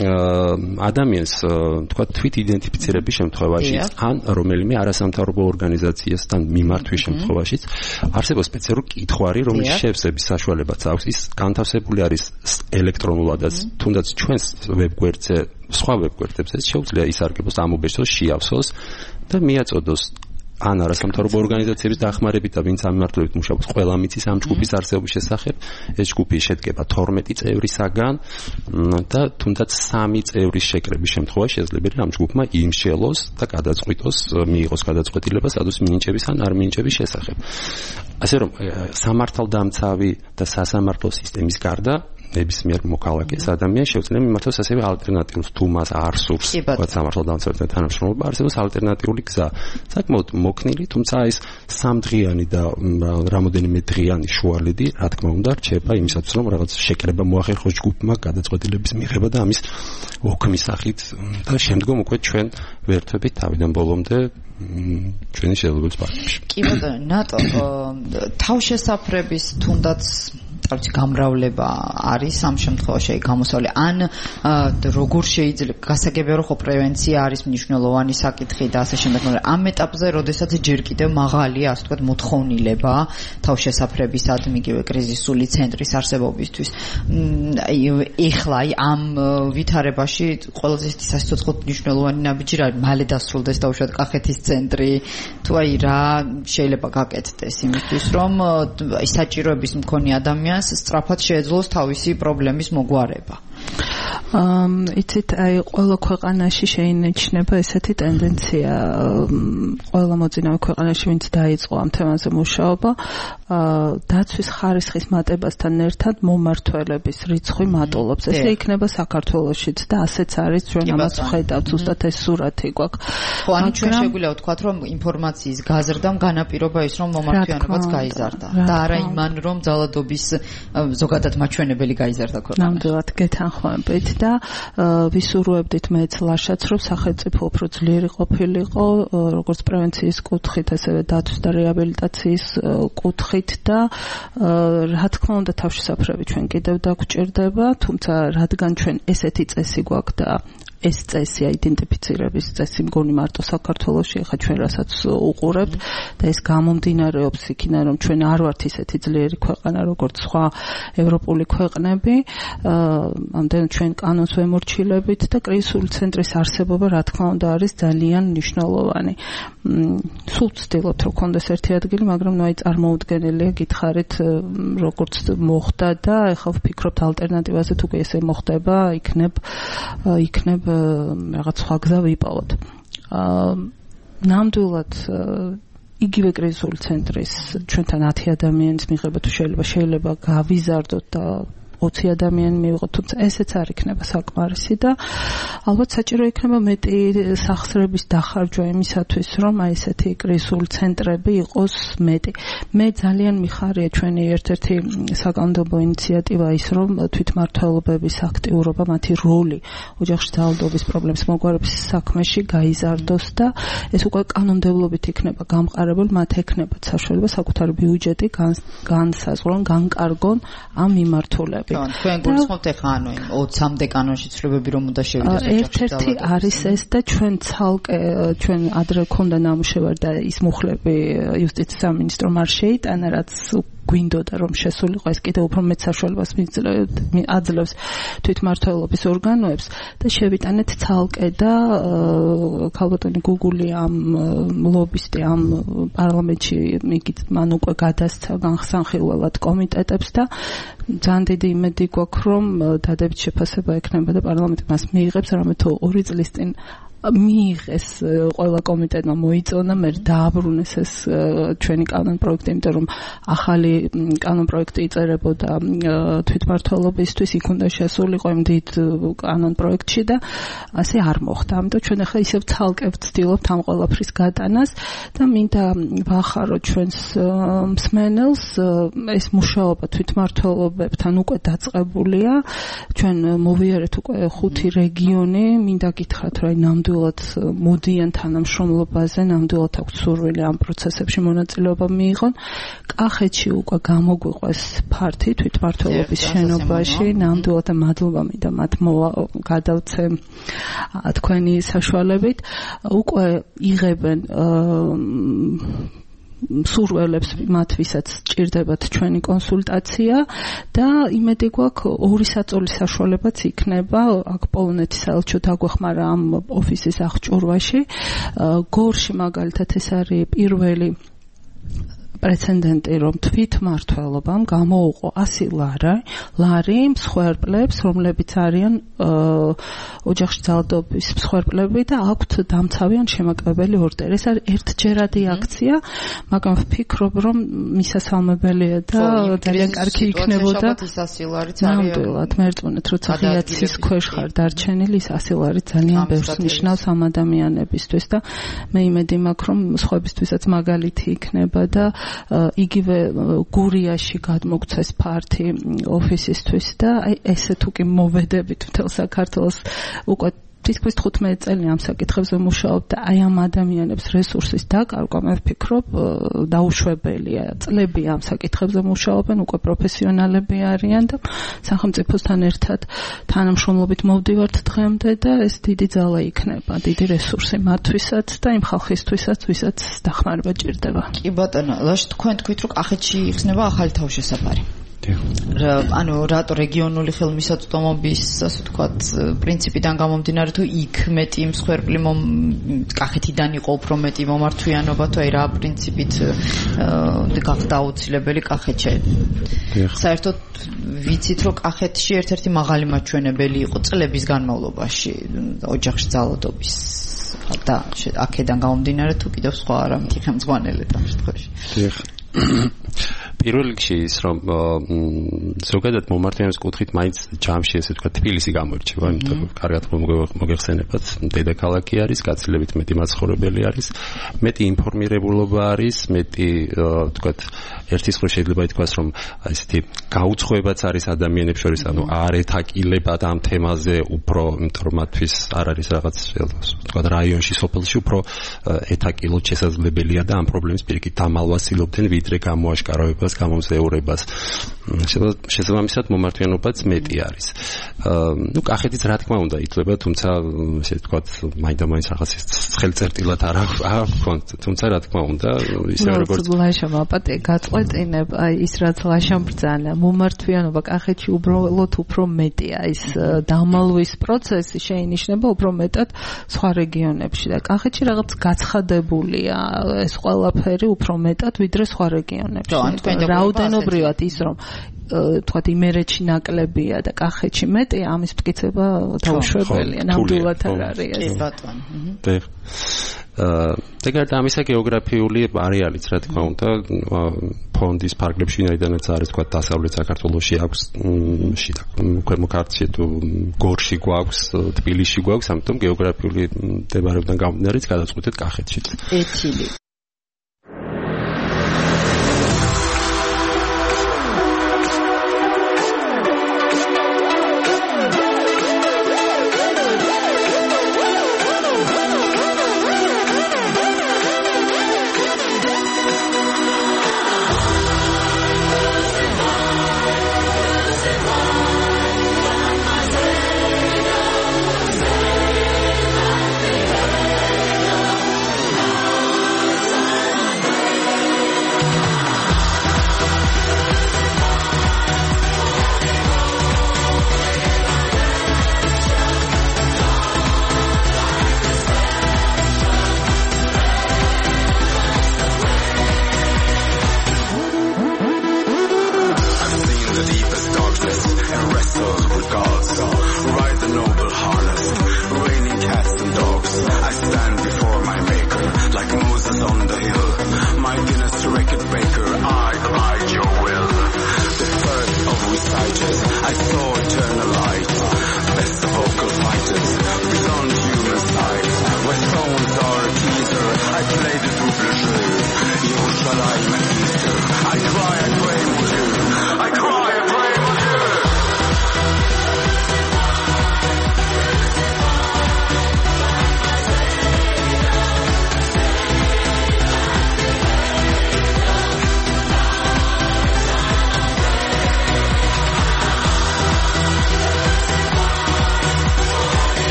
Speaker 6: ადამიანს თქვა თვით იდენტიფიცირების შემთხვევაში ან რომელიმე არასამთავრობო ორგანიზაციასთან მიმართვის შემთხვევაშიც არსებობს სპეციალური კითხვარი, რომლის შევსების საშუალებაც აქვს. ის განთავსებული არის ელექტრონულადაც, თუნდაც ჩვენს ვებგვერდზე სხვა ვებგვერდებზე შეუძლია ისარგებლოს ამობეჭდოს, შეავსოს და მიაწოდოს ან არასამთავრობო ორგანიზაციების დახმარებით და ვინც ამ მიმართულებით მუშაობს, ყველა მიცის ამ ჯგუფის არსებობის შესახებ. ეს ჯგუფი შედგება თორმეტი წევრისაგან და თუნდაც სამი წევრის შეკრების შემთხვევაში შესაძლებელია ამ ჯგუფმა იმშელოს და გადაწყვიტოს, მიიღოს გადაწყვეტილება სტატუსის მინიჭების ან არ მინიჭების შესახებ. ასე რომ სამართალდამცავი და სასამართლო სისტემის გარდა ნებისმიერ მოქალაქეს ადამიანს შეუძლია მიმართოს ასევე ალტერნატიულს, თუ მას არ სურს ვთქვათ სამართალდამცავთან თანამშრომლობა, არსებობს ალტერნატიული გზა. საკმაოდ მოქნილი, თუმცა ეს სამდღიანი და რამოდენიმე დღიანი შუალედი, რა თქმა უნდა, რჩება იმისათვის, რომ რაღაც შეკრება მოახერხოს ჯგუფმა გადაწყვეტილების მიღება და ამის ოქმის სახით და შემდგომ უკვე ჩვენ ვერთვებით თავიდან ბოლომდე ჩვენი შეძლებს პარტნიორში.
Speaker 3: კი ბატონო, ნატო თავშესაფრების თუნდაც თავისი გამრავლება არის ამ შემთხვევაში გამოსავალი ან როგორ შეიძლება გასაგებია რომ ხო პრევენცია არის მნიშვნელოვანი საკითხი და ასე შემდეგ, მაგრამ ამ ეტაპზე როდესაც ჯერ კიდევ მაღალია ასე ვთქვათ მოთხოვნილება თავშესაფრებისადმი იგივე კრიზისული ცენტრის არსებობისთვის. ეხლა ამ ვითარებაში ყველაზე სასიცოცხლოდ მნიშვნელოვანი ნაბიჯი რა მალე დასრულდეს დაუშვათ კახეთის ცენტრი თუ აი რა შეიძლება გაკეთდეს იმისთვის რომ საჭიროების მქონე ადამიანს სწრაფად შეეძლოს თავისი პრობლემის მოგვარება.
Speaker 5: იცით, აი ყველა ქვეყანაში შეინიშნება ესეთი ტენდენცია, ყველა მოწინავე ქვეყანაში, ვინც დაიწყო ამ თემაზე მუშაობა, დაცვის ხარისხის მატებასთან ერთად მომმართველების რიცხვი მატულობს. ესე იქნება საქართველოშიც და ასეც არის, ჩვენ ამას ვხედავთ, ზუსტად ეს სურათი გვაქვს.
Speaker 3: ხო, ანუ ჩვენ შეგვიძლია ვთქვათ, რომ ინფორმაციის გაზრდამ განაპირობა ის, რომ მომმართველობაც გაიზარდა და არა იმან, რომ ძალადობის ზოგადად მაჩვენებელი გაიზარდა ქვეყანაში.
Speaker 5: ნამდვილად გეთანხმებით და ვისურვებდით მეც ლაშაც, რომ სახელმწიფო უფრო ძლიერი ყოფილიყო, როგორც პრევენციის კუთხით, ასევე დაცვის და რეაბილიტაციის კუთხით და რა თქმა უნდა თავშესაფრები ჩვენ კიდევ დაგვჭირდება, თუმცა რადგან ჩვენ ესეთი წესი გვაქვს და ეს წესი აიდენტიფიცირების წესი მგონი მარტო საქართველოში, ხა ჩვენ რასაც უყურებთ და ეს გამომდინარეობს იქიდან, რომ ჩვენ არ ვართ ისეთი ძლიერი ქვეყანა, როგორც სხვა ევროპული ქვეყნები, ამდენ ჩვენ კანონს ვემორჩილებით და კრიზისული ცენტრის არსებობა, რა თქმა უნდა, არის ძალიან მნიშვნელოვანი. სულ ვცდილობთ, რომ კონდეს ერთი ადგილი, მაგრამ ნუ აი წარმოუდგენელია, გითხარით, როგორც მოხდა და ეხლა ვფიქრობთ ალტერნატივაზე, თუ კი ესე მოხდება, იქნებ იქნებ რაღაც სხვა გზა ვიპოვოთ. ნამდვილად იგივე კრიზისული ცენტრის ჩვენთან ათი ადამიანის მიღება თუ შეიძლება შეიძლება გავიზარდოთ და ოცი ადამიანი მივიღოთ, თუმცა ესეც არ იქნება საკმარისი და ალბათ საჭირო იქნება მეტი სახსრების დახარჯვა იმისათვის, რომ აი ესეთი კრიზისული ცენტრები იყოს მეტი. მე ძალიან მიხარია ჩვენი ერთ-ერთი საკანონმდებლო ინიციატივა ის, რომ თვითმმართველობების აქტიურობა, მათი როლი ოჯახში ძალადობის პრობლემის მოგვარების საქმეში გაიზარდოს და ეს უკვე კანონმდებლობით იქნება გამყარებული, მათ ექნებათ საშუალება საკუთარი ბიუჯეტი განსაზღვრონ, განკარგონ ამ მიმართულებით.
Speaker 3: ცვლილებები. თქვენ გულისხმობთ ეხლა ანუ ოცამდე კანონში ცვლილებები რომ უნდა შევიდეს ოჯახში.
Speaker 5: ერთ-ერთი არის ეს და ჩვენ ცალკე ჩვენ ადრე ქონდა ნამუშევარი და ის მუხლები იუსტიციის სამინისტრომ არ შეიტანა, რაც გვინდოდა რომ შესულიყო ეს კიდევ უფრო მეც საშუალებას აძლევს თვითმმართველობის ორგანოებს და შევიტანეთ ცალკე და ქალბატონი გუგული ამ ლობისტი ამ პარლამენტში მიგით მან უკვე გადასცა განხსანხილველად კომიტეტებს და ძალიან დიდი იმედი გვაქვს რომ დადებით შეფასება ექნება და პარლამენტი მას მიიღებს რამე თუ ორი წლის წინ მიიღეს ყველა კომიტეტმა მოიწონა მე დააბრუნეს ეს ჩვენი კანონ პროექტი იმიტომ რომ ახალი კანონ პროექტი იწერებოდა თვითმმართველობისთვის იქ უნდა შესულიყო იმ დიდ კანონ პროექტში და ასე არ მოხდა ამიტომ ჩვენ ახლა ისევ ცალკე ვცდილობთ ამ ყველაფრის გატანას და მინდა ვახარო ჩვენს მსმენელს ეს მუშაობა თვითმმართველობებთან უკვე დაწყებულია ჩვენ მოვიარეთ უკვე ხუთი რეგიონი მინდა გითხრათ რომ ნამდვილად მოდიან თანამშრომლობაზე, ნამდვილად აქვს სურვილი ამ პროცესებში მონაწილეობა მიიღონ. კახეთში უკვე გამოგვიყვეს ფართი თვითმმართველობის შენობაში, ნამდვილად და მადლობა მინდა მათ გადავცე თქვენი საშუალებით. უკვე იღებენ სურველებს მათ ვისაც სჭირდებათ ჩვენი კონსულტაცია და იმედი გვაქვს ორი საწოლის საშუალებაც იქნება აქ პოლონეთის საელჩო დაგვეხმარა ამ ოფისის აღჭურვაში გორში მაგალითად ეს არის პირველი პრეცედენტი რომ თვითმმართველობამ გამოუყო ასი ლარი ლარი მსხვერპლებს რომლებიც არიან ოჯახში ძალადობის მსხვერპლები და აქვთ დამცავი ან შემაკავებელი ორდერი ეს არის ერთჯერადი აქცია მაგრამ ვფიქრობ რომ მისასალმებელია და ძალიან კარგი იქნებოდა ნამდვილად მერწმუნეთ როცა ღიაცის ქვეშ ხარ დარჩენილი ის ასი ლარი ძალიან ბევრს ნიშნავს ამ ადამიანებისთვის და მე იმედი მაქვს რომ სხვაებისთვისაც მაგალითი იქნება და იგივე გურიაში გადმოგცეს ფართი ოფისისთვის და აი ესე თუ კი მოვედებით მთელ საქართველოს უკვე თითქმის თხუთმეტი წელი ამ საკითხებზე მუშაობ და აი ამ ადამიანებს რესურსის დაკარგვა მე ვფიქრობ დაუშვებელია წლები ამ საკითხებზე მუშაობენ უკვე პროფესიონალები არიან და სახელმწიფოსთან ერთად თანამშრომლობით მოვდივართ დღემდე და ეს დიდი ძალა იქნება დიდი რესურსი მათთვისაც და იმ ხალხისთვისაც ვისაც დახმარება ჭირდება
Speaker 3: კი ბატონო ლაშ თქვენ თქვით რომ კახეთში იხსნება ახალი თავშესაფარი ანუ რატო რეგიონული ხელმისაწვდომობის ასე ვთქვათ პრინციპიდან გამომდინარე თუ იქ მეტი მსხვერპლი კახეთიდან იყო უფრო მეტი მომართვიანობა თუ აი რა პრინციპით გახდა აუცილებელი კახეთში საერთოდ ვიცით რომ კახეთში ერთ-ერთი მაღალი მაჩვენებელი იყო წლების განმავლობაში ოჯახში ძალადობის და აქედან გამომდინარე თუ კიდევ სხვა არამეთი ხელმძღვანელეთ ამ შემთხვევაში პირველ რიგში ის რომ ზოგადად მომართვიანობის კუთხით მაინც ჯამში ესე ვთქვათ თბილისი გამოირჩევა, იმიტომ რომ კარგად მოგეხსენებათ, დედაქალაქი არის, გაცილებით მეტი მაცხოვრებელი არის, მეტი ინფორმირებულობა არის, მეტი ვთქვათ ერთის მხრივ შეიძლება ითქვას რომ ესეთი გაუცხოებაც არის ადამიანებს შორის, ანუ არ ეთაკილებად ამ თემაზე უფრო, იმიტომ რომ მათთვის არ არის რაღაც ვთქვათ რაიონში, სოფელში უფრო ეთაკილოთ შესაძლებელია და ამ პრობლემის პირიქით დამალვასილობდნენ ვიდრე გამოაშკარავება გამომზეურებას შესაბამისად მომართვიანობაც მეტი არის. ნუ კახეთიც რა თქმა უნდა ითვლება, თუმცა ესე ვთქვათ, მაინდა-მაინც რაღაც ხელწერტილად არ აქვს, თუმცა რა თქმა უნდა, ისე როგორც
Speaker 5: ლაშამ აპატე გაწყვეტინებ, აი ის რაც ლაშამ ბრძანა, მომართვიანობა კახეთში უბრალოდ უფრო მეტია, ის დამალვის პროცესი შეინიშნება უფრო მეტად სხვა რეგიონებში და კახეთში რაღაც გაცხადებულია ეს ყველაფერი უფრო მეტად ვიდრე სხვა რეგიონებში. რაოდენობრივად ის რომ თქვათ იმერეთში ნაკლებია და კახეთში მეტი ამის მტკიცება დაუშვებელია ნამდვილად არ არის ეს
Speaker 3: ბატონო
Speaker 6: და გარდა ამისა გეოგრაფიული არეალიც რა თქმა უნდა ფონდის ფარგლებში ვინაიდანაც არის თქვათ დასავლეთ საქართველოში აქვს შიდა ქვემო ქართლში თუ გორში გვაქვს თბილისში გვაქვს ამიტომ გეოგრაფიული მდებარეობიდან გამომდინარე გადაწყვეტეთ კახეთშიც
Speaker 3: ეთილი
Speaker 7: Bye.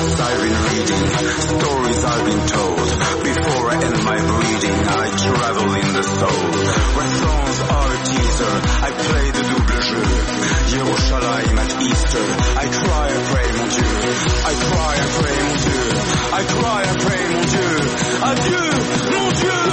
Speaker 7: Books I've been reading, stories I've been told. Before I end my breathing, I travel in the soul. When songs are a teaser, I play the double jeu. Yerushalayim at Easter, I cry and pray, mon Dieu. I cry and pray, mon Dieu. I cry and pray, mon Dieu. Adieu, mon Dieu.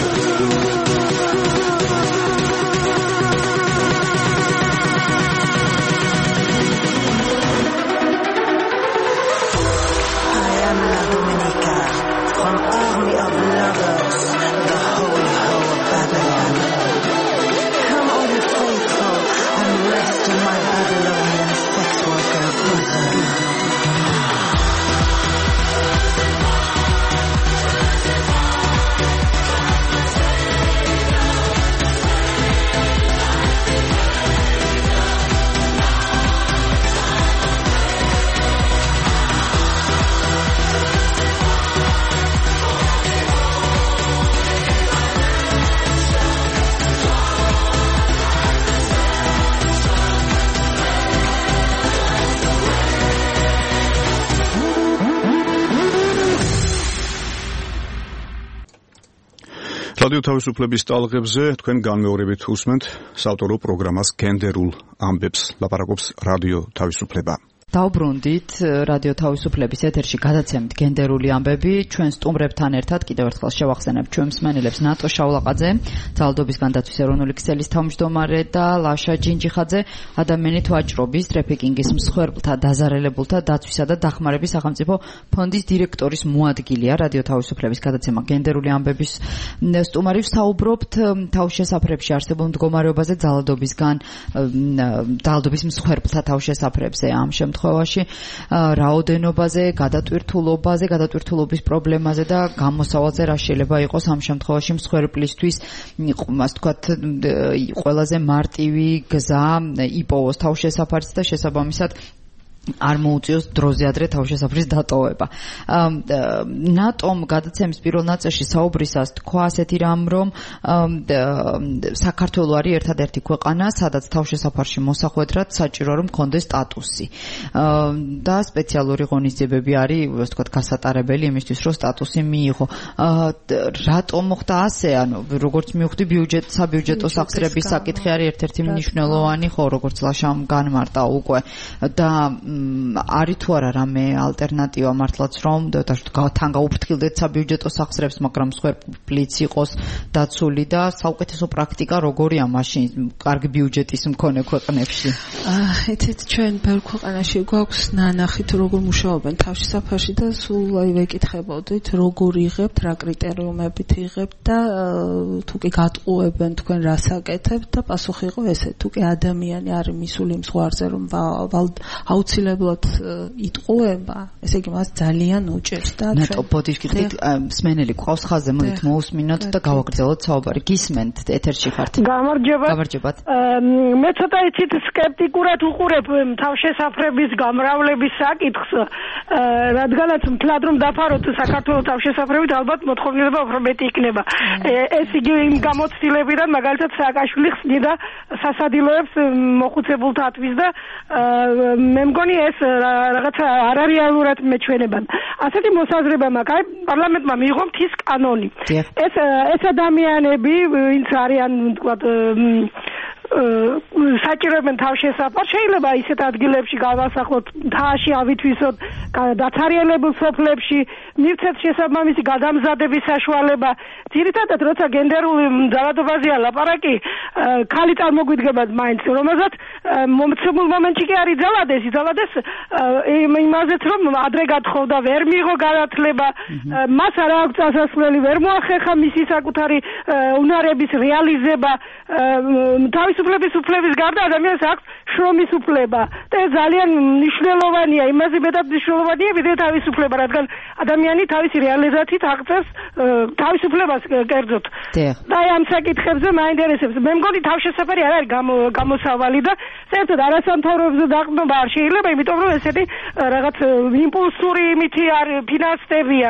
Speaker 8: Army of lovers, the holy hoe of Babylon. Come, all you faithful, and rest in my Babylonian sex worker bosom.
Speaker 2: რადიო თავისუფლების ტალღებზე თქვენ განმეორებით უსმენთ საავტორო პროგრამას გენდერულ ამბებს. ლაპარაკობს რადიო თავისუფლება.
Speaker 3: დავბრუნდით რადიო თავისუფლების ეთერში გადაცემით გენდერული ამბები. ჩვენ სტუმრებთან ერთად კიდევ ერთხელ შევახსენებთ ჩვენ მსმენელებს ნატო შავლაყაძე, ძალადობისგან დაცვის ეროვნული ქსელის თავმჯდომარე და ლაშა ჯინჯიხაძე, ადამიანით ვაჭრობის, ტრაფიკინგის მსხვერპლთა, დაზარალებულთა დაცვისა და დახმარების სახელმწიფო ფონდის დირექტორის მოადგილეა. რადიო თავისუფლების გადაცემა გენდერული ამბების სტუმარი. ვსაუბრობთ თავშესაფრებში არსებულ მდგომარეობაზე, ძალადობისგან ძალადობის მსხვერპლთა თავშესაფრებზე ამ შემთხვევაში შემთხვევაში რაოდენობაზე, გადატვირთულობაზე, გადატვირთულობის პრობლემაზე და გამოსავალზე რა შეიძლება იყოს ამ შემთხვევაში მსხვერპლისთვის, ასე ვთქვათ, ყველაზე მარტივი გზა იპოვოს თავშესაფარიც და შესაბამისად არ მოუწიოს დროზე ადრე თავშესაფრის დატოვება. ნატომ გადაცემის პირველ ნაწილში საუბრისას თქვა ასეთი რამ, რომ საქართველო არის ერთადერთი ქვეყანა, სადაც თავშესაფარში მოსახვედრად საჭირო რომ ჰქონდეს სტატუსი. და სპეციალური ღონისძიებები არის, ასე ვთქვათ, გასატარებელი იმისთვის, რომ სტატუსი მიიღო. რატომ მოხდა ასე? ანუ როგორც მივხვდი, ბიუჯეტ საბიუჯეტო სახსრების საკითხი არის ერთ-ერთი მნიშვნელოვანი, ხო, როგორც ლაშამ განმარტა უკვე და არის თუ არა რამე ალტერნატივა მართლაც რომ თან გაუფრთხილდეთ საბიუჯეტო სახსრებს, მაგრამ მსხვერპლიც იყოს დაცული და საუკეთესო პრაქტიკა როგორია მაშინ კარგი ბიუჯეტის მქონე ქვეყნებში?
Speaker 5: ეთეთ ჩვენ ბევრ ქვეყანაში გვაქვს ნანახი თუ როგორ მუშაობენ თავშესაფარში და სულ აი ვეკითხებოდით როგორ იღებთ, რა კრიტერიუმებით იღებთ და თუ კი გატყუებენ თქვენ რას აკეთებთ და პასუხი იყო ესე, თუ კი ადამიანი არის მისული იმ ზღვარზე რომ აუცილებლად იტყუება, ესე იგი მას ძალიან უჭერს და
Speaker 3: ნატო ბოდიშკით მსმენელი ყავს ხაზზე, მოდით მოусმინოთ და გავაგრძელოთ საუბარი. გისმენთ ეთერში ხართ.
Speaker 9: გამარჯობა.
Speaker 3: გამარჯობათ.
Speaker 9: მე ცოტა იცით სკეპტიკურად უყურებ თავშესაფრების გამრავლების საკითხს, რადგანაც მთლად რომ დაფაროთ საქართველოს თავშესაფრებით, ალბათ მოთხოვნილება უფრო მეტი იქნება. ეს იგი იმ გამოცდილებიდან, მაგალითად სააკაშვილი ხსნიდა სასადილოებს მოხუცებულთათვის და მე მგონი ეს რაღაცა არარეალურად მეჩვენებან. ასეთი მოსაზრება მაქვს, აი პარლამენტმა მიიღო მთის კანონი. ეს ეს ადამიანები, ვინც არიან, ვთქვათ, საჭიროებენ თავშესაფარს, შეიძლება ისეთ ადგილებში გავასახლოთ, თაში ავითვისოთ, დაცარიელებულ სოფლებში, მივცეთ შესაბამისი გადამზადების საშუალება. ძირითადად, როცა გენდერული ძალადობაზეა ლაპარაკი, ქალი წარმოგვიდგებათ მაინც, რომელსაც მომცემულ მომენტში კი არის ძალადეს, ძალადეს იმაზეც რომ ადრე გათხოვდა, ვერ მიიღო განათლება, მას არ აქვს წასასვლელი, ვერ მოახერხა მისი საკუთარი უნარების რეალიზება, თავისუფლების უფლების გარდა ადამიანს აქვს შრომის უფლება და ეს ძალიან მნიშვნელოვანია, იმაზე მეტად მნიშვნელოვანია, ვიდრე თავისუფლება, რადგან ადამიანი თავისი რეალიზაციით აღწევს თავისუფლებას კერძოდ. და აი ამ საკითხებზე მაინტერესებს. მე მგონი თავშესაფარი არ არის გამოსავალი და საერთოდ არასამთავრობო დაყრდნობა არ შეიძლება, იმიტომ რომ ესეთი რაღაც იმპულსური იმითი არ ფინანსდებიან.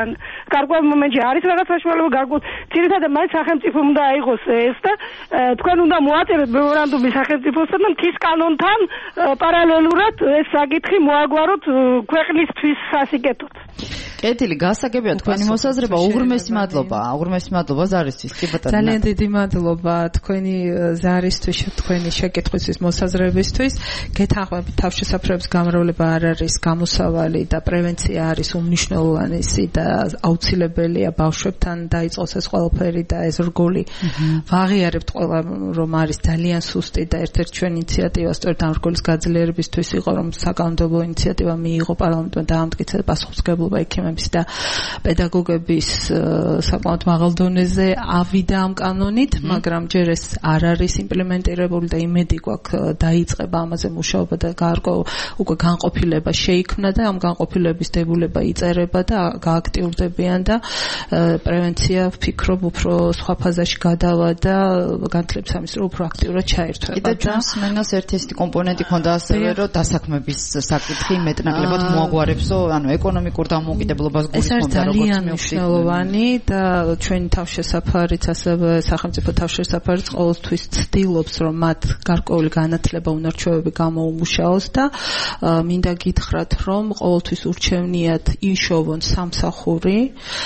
Speaker 9: გარკვეულ მომენტში არის რაღაც საშუალება გარკვეულ ძირითადად მაინც სახელმწიფო უნდა აიღოს ეს და თქვენ უნდა მოაწერეთ მემორანდუმი სახელმწიფოსთან და მთის კანონთან პარალელურად ეს საკითხი მოაგვაროთ ქვეყნისთვის სასიკეთოდ.
Speaker 3: კეთილი, გასაგებია თქვენი მოსაზრება. უღრმესი მადლობა, უღრმესი მადლობა ზარისთვის. კი ბატონო.
Speaker 5: ძალიან დიდი მადლობა თქვენი ზარისთვის, თქვენი შეკითხვისთვის, მოსაზრებისთვის. გეთანხმებით, თავშესაფრების გამრავლება არ არის გამოსავალი და პრევენცია არის უმნიშვნელოვანესი და აუცილებელია ბავშვებთან დაიწყოს ეს ყველაფერი და ეს რგოლი. ვაღიარებთ ყველა, რომ არის ძალიან სუსტი და ერთ-ერთი ჩვენ ინიციატივა სწორედ ამ რგოლის გაძლიერებისთვის იყო, რომ საკანონმდებლო ინიციატივა მიიღო პარლამენტმა დაამტკიცა პასუხისმგებლობა ექიმების და პედაგოგების საკმაოდ მაღალ დონეზე ავიდა ამ კანონით, მაგრამ ჯერ ეს არ არის იმპლემენტირებული და იმედი გვაქვს დაიწყება ამაზე მუშაობა და გარკვეულ უკვე განყოფილება შეიქმნა და ამ განყოფილების დებულება იწერება და გააქტიურდებიან და პრევენცია ვფიქრობ უფრო სხვა ფაზაში გადავა და განათლების სამინისტრო უფრო აქტიურად ჩაერთვება.
Speaker 3: კიდევ ჩვენს მენას ერთ-ერთი კომპონენტი ქონდა ასევე, რომ დასაქმების საკითხი მეტნაკლებად მოაგვარებსო, ანუ ეკონომიკურ დამოუკიდებლობას გულისხმობდა, როგორც
Speaker 5: ძალიან მნიშვნელოვანი და ჩვენი თავშესაფარიც ასევე სახელმწიფო თავშესაფარიც ყოველთვის ცდილობს, რომ მათ გარკვეული განათლება უნარჩვევები გამოუმუშაოს და მინდა გითხრათ, რომ ყოველთვის ურჩევნიათ იშოვონ სამსახური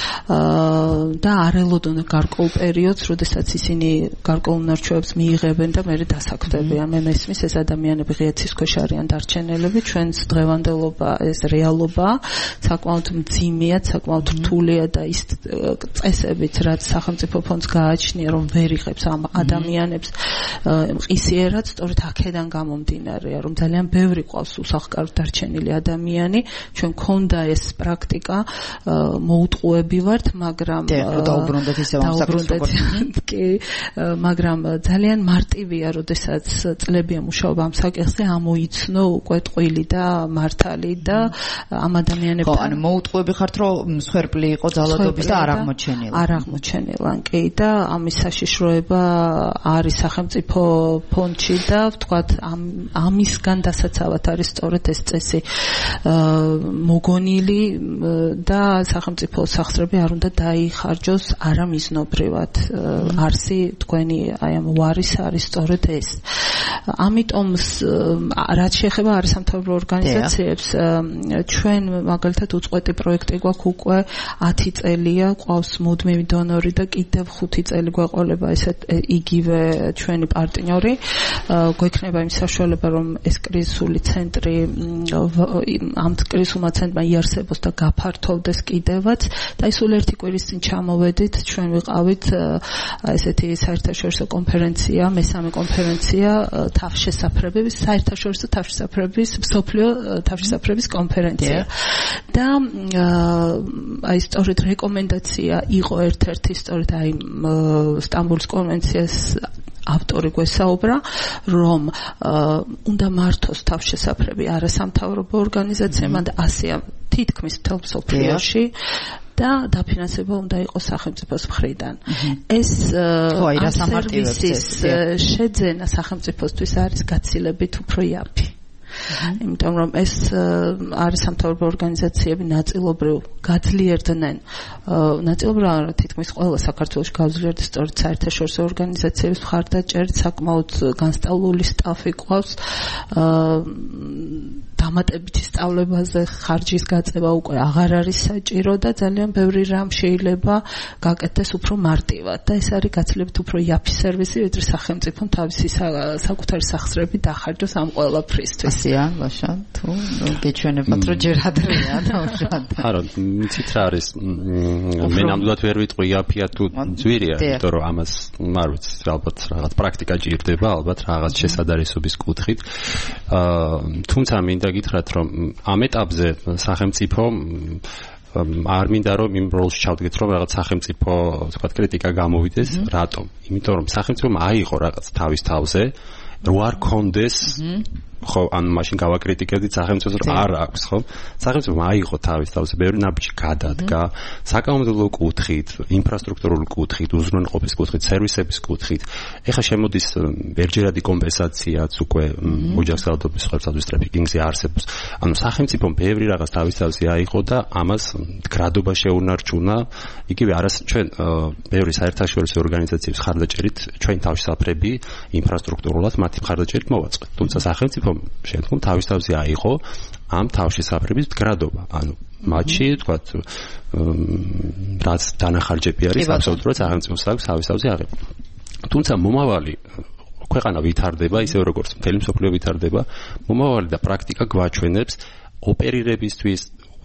Speaker 5: და არ ელოდონ გარკვეულ პერიოდს, როდესაც ისინი გარკვეულ უნარჩვევებს მიიღებენ და მერე დასაქმდებიან. მე მესმის ეს ადამიანები ღია ცის ქვეშ არიან დარჩენილები, ჩვენს დღევანდელობა ეს რეალობა საკმაოდ მძიმეა, საკმაოდ რთულია და ის წესებიც, რაც სახელმწიფო ფონდს გააჩნია, რომ ვერ იღებს ამ ადამიანებს მყისიერად, სწორედ აქედან გამომდინარეა, რომ ძალიან ბევრი ყავს უსახლკაროდ დარჩენილი ადამიანი. ჩვენ ქონდა ეს პრაქტიკა, მოუტყუები ვართ, მაგრამ
Speaker 3: დაუბრუნდეთ ისევ ამ საკითხს.
Speaker 5: კი, მაგრამ ძალიან მარტივია, როდესაც წლებია მუშაობა ამ საკითხზე, ამოიცნო უკვე ტყვილი და მართალი და ამ ადამიანებთან.
Speaker 3: ხო, ანუ მოუტყუები ხართ, რომ მსხვერპლი იყო ძალადობის და არ აღმოჩენილა.
Speaker 5: არ აღმოჩენილა, კი და ამის საშიშროება არის სახელმწიფო ფონდში და ვთქვათ, ამ ამისგან დასაცავად არის სწორედ ეს წესი მოგონილი და სახელმწიფო სახსრები არ უნდა დაიხარჯოს არამიზნობრივად. არსი თქვენი აი ამ ვარის არის სწორედ ეს. ამიტომ რაც შეეხება არასამთავრობო ორგანიზაციებს, ჩვენ მაგალითად უწყვეტი პროექტი გვაქვს უკვე ათი წელია, ყავს მუდმივი დონორი და კიდევ ხუთი წელი გვეყოლება ესეთ იგივე ჩვენი პარტნიორი. გვექნება იმ საშუალება, რომ ეს კრიზისული ცენტრი ამ კრიზისულმა ცენტრმა იარსებოს და გაფართოვდეს კიდევაც და ის სულ ერთი კვირის წინ ჩამოვედით, ჩვენ ვიყავით ესეთი საერთაშორისო კონფერენცია, მესამე კონფერენცია თავშესაფრების, საერთაშორისო თავშესაფრების, მსოფლიო თავშესაფრების კონფერენცია. და აი სწორედ რეკომენდაცია იყო ერთ-ერთი სწორედ აი სტამბოლის კონვენციას ავტორი გვესაუბრა, რომ უნდა მართოს თავშესაფრები არასამთავრობო ორგანიზაციებმა და ასეა თითქმის მთელ მსოფლიოში და დაფინანსება უნდა იყოს სახელმწიფოს მხრიდან. ეს სერვისის შეძენა სახელმწიფოსთვის არის გაცილებით უფრო იაფი. იმიტომ რომ ეს არასამთავრობო ორგანიზაციები ნაწილობრივ გაძლიერდნენ, ნაწილობრივ თითქმის ყველა საქართველოში გაძლიერდა სწორედ საერთაშორისო ორგანიზაციების მხარდაჭერით, საკმაოდ განსწავლული სტაფი ყავს, დამატებითი სწავლებაზე ხარჯის გაწევა უკვე აღარ არის საჭირო და ძალიან ბევრი რამ შეიძლება გაკეთდეს უფრო მარტივად და ეს არის გაცილებით უფრო იაფი სერვისი, ვიდრე სახელმწიფომ თავისი საკუთარი სახსრები დახარჯოს ამ ყველაფრისთვის.
Speaker 3: ასეა, ვაშა, თუ გეჩვენებათ, რომ ჯერ ადრეა დავშად.
Speaker 6: არა, მიცით რა არის, მე ნამდვილად ვერ ვიტყვი იაფია თუ ძვირია, იმიტომ რომ ამას არ ვიცი, ალბათ რაღაც პრაქტიკა ჭირდება, ალბათ რაღაც შესაძლებლობის კუთხით. თუმცა მინდა გითხრათ, რომ ამ ეტაპზე სახელმწიფო არ მინდა რომ იმ როლს ჩავდგეთ, რომ რაღაც სახელმწიფო თქვა კრიტიკა გამოვიდეს. რატომ? იმიტომ რომ სახელმწიფომ აიღო რაღაც თავის თავზე, რო არ კონდეს ხო ან მაშინ გავაკრიტიკებდით სახელმწიფოს რომ არ აქვს ხო სახელმწიფო აიღო თავის თავზე ბევრი ნაბიჯი გადადგა საკანონმდებლო კუთხით ინფრასტრუქტურული კუთხით უზრუნველყოფის კუთხით სერვისების კუთხით ეხლა შემოდის ერთჯერადი კომპენსაციაც უკვე ოჯახის ძალადობის სხვებსათვის ტრაფიკინგზე არსებობს ანუ სახელმწიფომ ბევრი რაღაც თავის თავზე აიღო და ამას გრადობა შეუნარჩუნა იგივე არას ჩვენ ბევრი საერთაშორისო ორგანიზაციების ხარდაჭერით ჩვენ თავშესაფრები ინფრასტრუქტურულად მათი ხარდაჭერით მოვაწყეთ თუმცა სახელმწიფომ შემდგომ თავის თავზე აიღო ამ თავშესაფრების გრადობა ანუ მათში თქვათ რაც დანახარჯები არის აბსოლუტურად სახელმწიფოს აქვს თავის თავზე აღება თუმცა მომავალი ქვეყანა ვითარდება ისე როგორც მთელი მსოფლიო ვითარდება მომავალი და პრაქტიკა გვაჩვენებს ოპერირებისთვის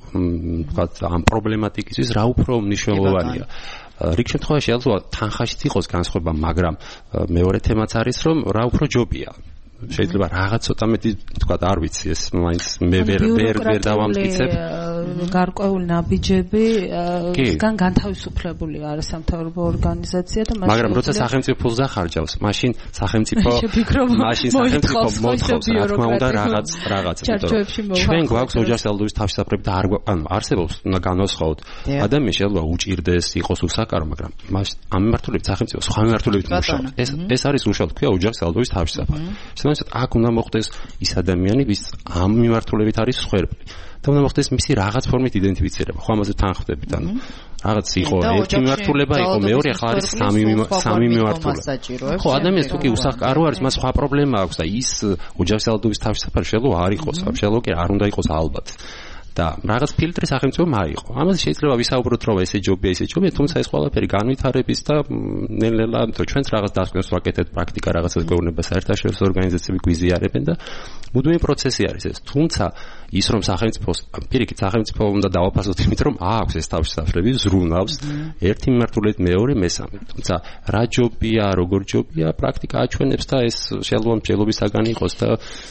Speaker 6: თქვათ ამ პრობლემატიკისთვის რა უფრო მნიშვნელოვანია რიგ შემთხვევაში ალბათ თანხაშიც იყოს განსხვავება მაგრამ მეორე თემაც არის რომ რა უფრო ჯობია შეიძლება რაღაც ცოტა მეტი თქვა არ ვიცი ეს მაინც მე ვერ ვერ ვერ დავამტკიცებ
Speaker 5: გარკვეული ნაბიჯები ისგან განთავისუფლებული არის სამთავრობო ორგანიზაცია და
Speaker 6: მაგრამ როცა სახელმწიფო ფულს ახარჯავს მაშინ სახელმწიფო მაშინ სახელმწიფო მოთხოვს რა თქმა უნდა რაღაც რაღაც ჩვენ გვაქვს ოჯახის ძალადობის თავშესაფრები და არ ანუ არსებობს უნდა განვასხვაოთ ადამიანი შეიძლება უჭირდეს იყოს უსაკარო მაგრამ ამ მიმართულებით სახელმწიფო სხვა მიმართულებით მუშაობს ეს ეს არის უშუალოდ ქვია ოჯახის ძალადობის თავშესაფარი შესაბამისად აქ უნდა მოხდეს ის ადამიანი ვის ამ მიმართულებით არის სხვერპლი და უნდა მოხდეს მისი რაღაც ფორმით იდენტიფიცირება ხო ამაზე თანხმდებით ანუ რაღაც იყო ერთი მიმართულება იყო მეორე ახლა არის სამი სამი მიმართულება ხო ადამიანს თუ კი უსახკარო არის მას სხვა პრობლემა აქვს და ის ოჯახის ძალადობის თავშესაფარი შეიძლება არ იყოს შეიძლება კი არ უნდა იყოს ალბათ და რაღაც ფილტრი სახელმწიფომ აიღო. ამაზე შეიძლება ვისაუბროთ რომ ესე ჯობია, ესე ჯობია, თუმცა ეს ყველაფერი განვითარების და ნელ-ნელა თუ ჩვენც რაღაც დასკვნებს ვაკეთებთ, პრაქტიკა რაღაცას გვეუბნება საერთაშორისო ორგანიზაციები გვიზიარებენ და მუდმივი პროცესი არის ეს. თუმცა ის რომ სახელმწიფოს პირიქით სახელმწიფო უნდა დავაფასოთ იმით რომ აქვს ეს თავშესაფრები ზრუნავს ერთი მიმართულებით მეორე მესამე. თუმცა რა ჯობია, როგორ ჯობია, პრაქტიკა აჩვენებს და ეს შეიძლება მსჯელობის საგანი იყოს და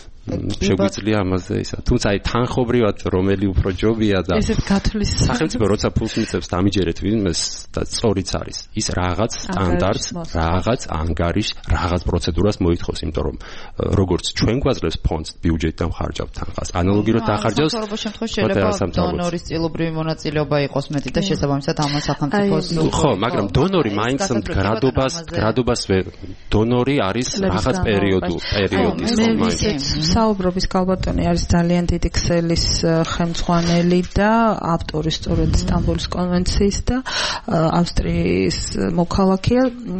Speaker 6: შეგვიძლია ამაზე ისა. თუმცა აი თანხობრივად რომელი უფრო ჯობია და
Speaker 5: ესეთ გათვლის
Speaker 6: სახელმწიფო როცა ფულს მიწევს დამიჯერეთ ვინმეს და სწორიც არის. ის რაღაც სტანდარტს, რაღაც ანგარიშს, რაღაც პროცედურას მოითხოვს, იმიტომ რომ როგორც ჩვენ გვაძლევს ფონდს ბიუჯეტიდან ხარჯავთ თანხას, ანალოგიურად დახარჯავს.
Speaker 3: სამთავრობო შემთხვევაში შეიძლება დონორის წილობრივი მონაწილეობა იყოს მეტი და შესაბამისად ამას სახელმწიფოს
Speaker 6: ხო, მაგრამ დონორი მაინც გრადობას გრადობას დონორი არის რაღაც პერიოდულ პერიოდის მაინც
Speaker 5: საუბრობის კალბატონი არის ძალიან დიდი ქსელის ხელმძღვანელი და ავტორი სწორედ სტამბოლის კონვენციის და ავსტრიის მოქალაქეა.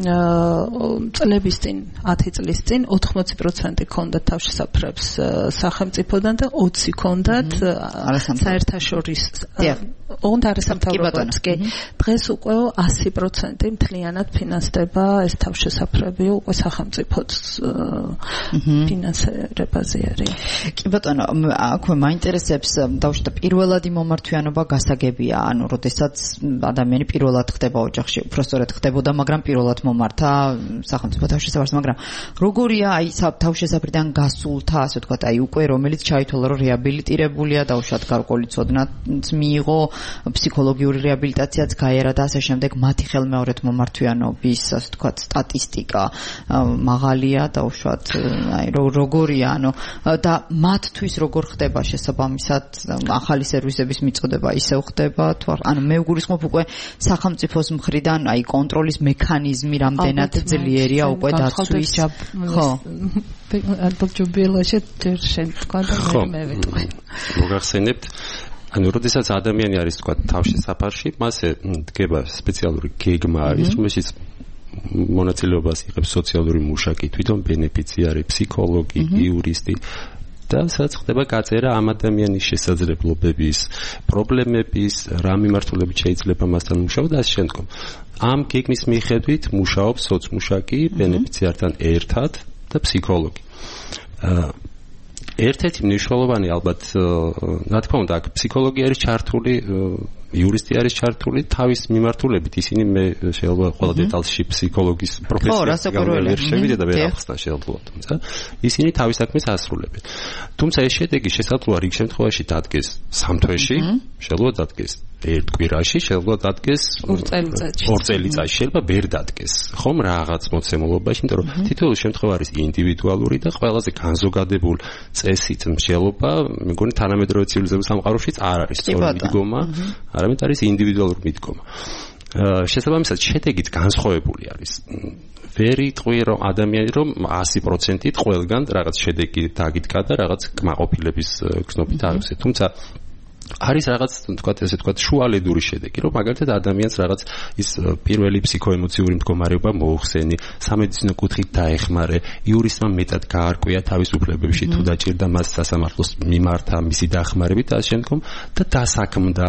Speaker 5: წლების წინ ათი წლის წინ ოთხმოცი პროცენტი ჰქონდა თავშესაფრებს სახელმწიფოდან და ოცი ჰქონდათ საერთაშორისო ოღონდ არასამთავრობოებს კი დღეს უკვე ასი პროცენტი მთლიანად ფინანსდება ეს თავშესაფრები უკვე სახელმწიფოს ფინანსირებაზე არის.
Speaker 3: კი ბატონო, აქვე მაინტერესებს დავშთა პირველადი მომართვიანობა გასაგებია, ანუ როდესაც ადამიანი პირველად ხდება ოჯახში, უბრალოდ ხდებოდა, მაგრამ პირველად მომართა სახელმწიფო თავშესაფარს, მაგრამ როგორია აი თავშესაფრიდან გასულთა, ასე ვთქვათ, აი უკვე რომელიც ჩაითვალა რომ რეაბილიტირებულია, დავშათ გარკვეული ცოდნაც მიიღო, ფსიქოლოგიური რეაბილიტაციაც გაიარა და ასე შემდეგ, მათი ხელმეორედ მომართვიანობის, ასე ვთქვათ, სტატისტიკა მაღალია, დავშათ, აი როგორია, ანუ და მათთვის როგორ ხდება შესაბამისად ახალი სერვისების მიწოდება ისევ ხდება თუ არა ანუ მე ვგულისხმობ უკვე სახელმწიფოს მხრიდან აი კონტროლის მექანიზმი რამდენად ძლიერია უკვე დაცვის ხო
Speaker 5: ალბათ ჯერ შენ თქვა და მე მევეტყვი
Speaker 6: მოგახსენებთ ანუ როდესაც ადამიანი არის თქვა თავშესაფარში მასე დგება სპეციალური გეგმა არის რომელშიც მონაწილეობას იღებს სოციალური მუშაკი, თვითონ ბენეფიციარი, ფსიქოლოგი, იურისტი და სადაც ხდება გაწერა ამ ადამიანის შესაძლებლობების, პრობლემების, რა მიმართულებით შეიძლება მასთან მუშაობა და ასე შემდგომ. ამ გეგმის მიხედვით მუშაობს სოცმუშაკი ბენეფიციართან ერთად და ფსიქოლოგი. ერთ-ერთი მნიშვნელოვანი ალბათ რა თქმა უნდა აქ ფსიქოლოგი არის ჩართული იურისტი არის ჩართული თავის მიმართულებით ისინი მე შეიძლება ყველა დეტალში ფსიქოლოგის პროფესიას ვერ შევიდე და ვერ ახსნა შეიძლება თუმცა ისინი თავის საქმეს ასრულებენ თუმცა ეს შედეგი შესაძლოა რიგ შემთხვევაში დადგეს სამ თვეში შეიძლება დადგეს ერთ კვირაში შეიძლება დადგეს
Speaker 5: ორ წელიწადში.
Speaker 6: ორ წელიწადში შეიძლება ვერ დადგეს. ხომ რაღაც მოცემულობაში, იმიტომ რომ თითოეული შემთხვევა არის ინდივიდუალური და ყველაზე განზოგადებულ წესით მსჯელობა, მეგონი თანამედროვე ცივილიზების სამყაროშიც არ არის სწორი მიდგომა, არამედ არის ინდივიდუალური მიდგომა. შესაბამისად, შედეგით განსხვავებული არის. ვერ იტყვი რომ ადამიანი რომ ასი პროცენტით ყველგან რაღაც შედეგი დაგიდგა და რაღაც კმაყოფილების გზნობით აღწევს. თუმცა არის რაღაც თქვათ ესე თქვათ შუალედური შედეგი, რომ მაგალითად ადამიანს რაღაც ის პირველი ფსიქოემოციური მდგომარეობა მოუხსენი, სამედიცინო კუთხით დაეხმარე, იურისტმა მეტად გაარკვია თავის უფლებებში თუ დაჭირდა მას სასამართლოს მიმართა მისი დახმარებით და ამ შემდგომ და დასაქმდა.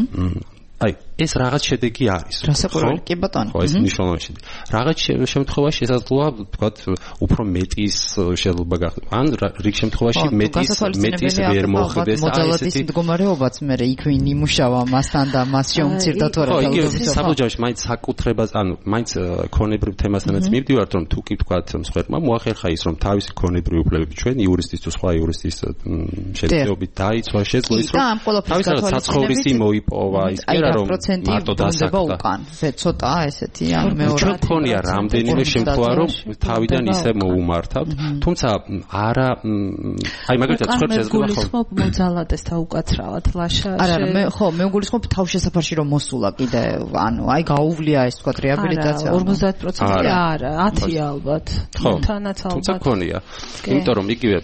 Speaker 6: აი ეს რაღაც შედეგი არის.
Speaker 3: რასაკვირველი კი ბატონო.
Speaker 6: ხო, ეს მნიშვნელოვანი შედეგი. რაღაც შემთხვევაში შესაძლოა ვთქვათ უფრო მეტის შეიძლება გახდეს. ან რიგ შემთხვევაში მეტის მეტის ვერ მოხდეს.
Speaker 3: მოძალადის მდგომარეობაც მე იქ ვინ იმუშავა მასთან და მას შეუმცირდა თუ არა.
Speaker 6: ხო, იგი საბუჯაში მაინც საკუთრებას, ანუ მაინც ქონებრივ თემასთანაც მივდივართ, რომ თუ კი ვთქვათ მსხვერპლმა მოახერხა ის, რომ თავისი ქონებრივი უფლებები ჩვენ იურისტის თუ სხვა იურისტის შედეგობით დაიცვა, შეძლო ის, რომ თავის რაღაც საცხოვრისი მოიპოვა, ის კი არა რომ მარტო დასაკდა
Speaker 3: უკან. ზე ცოტაა ესეთი ან მეორე.
Speaker 6: ჩვენ გქონია რამდენიმე შემთხვევა რომ თავიდან ისე მოუმართავთ, თუმცა არა აი მაგალითად სხვა
Speaker 5: შესაძლოა ხო მოძალადესთა უკაცრავად ლაშაში.
Speaker 3: არა არა მე ხო მე გულისხმობ თავშესაფარში რომ მოსულა კიდე ანუ აი გაუვლია ეს თქვა რეაბილიტაცია.
Speaker 5: ორმოცდაათ პროცენტი არა, ათი ალბათ.
Speaker 6: ხო,
Speaker 5: თანაც ალბათ.
Speaker 6: თუმცა გქონია. იმიტომ რომ იგივე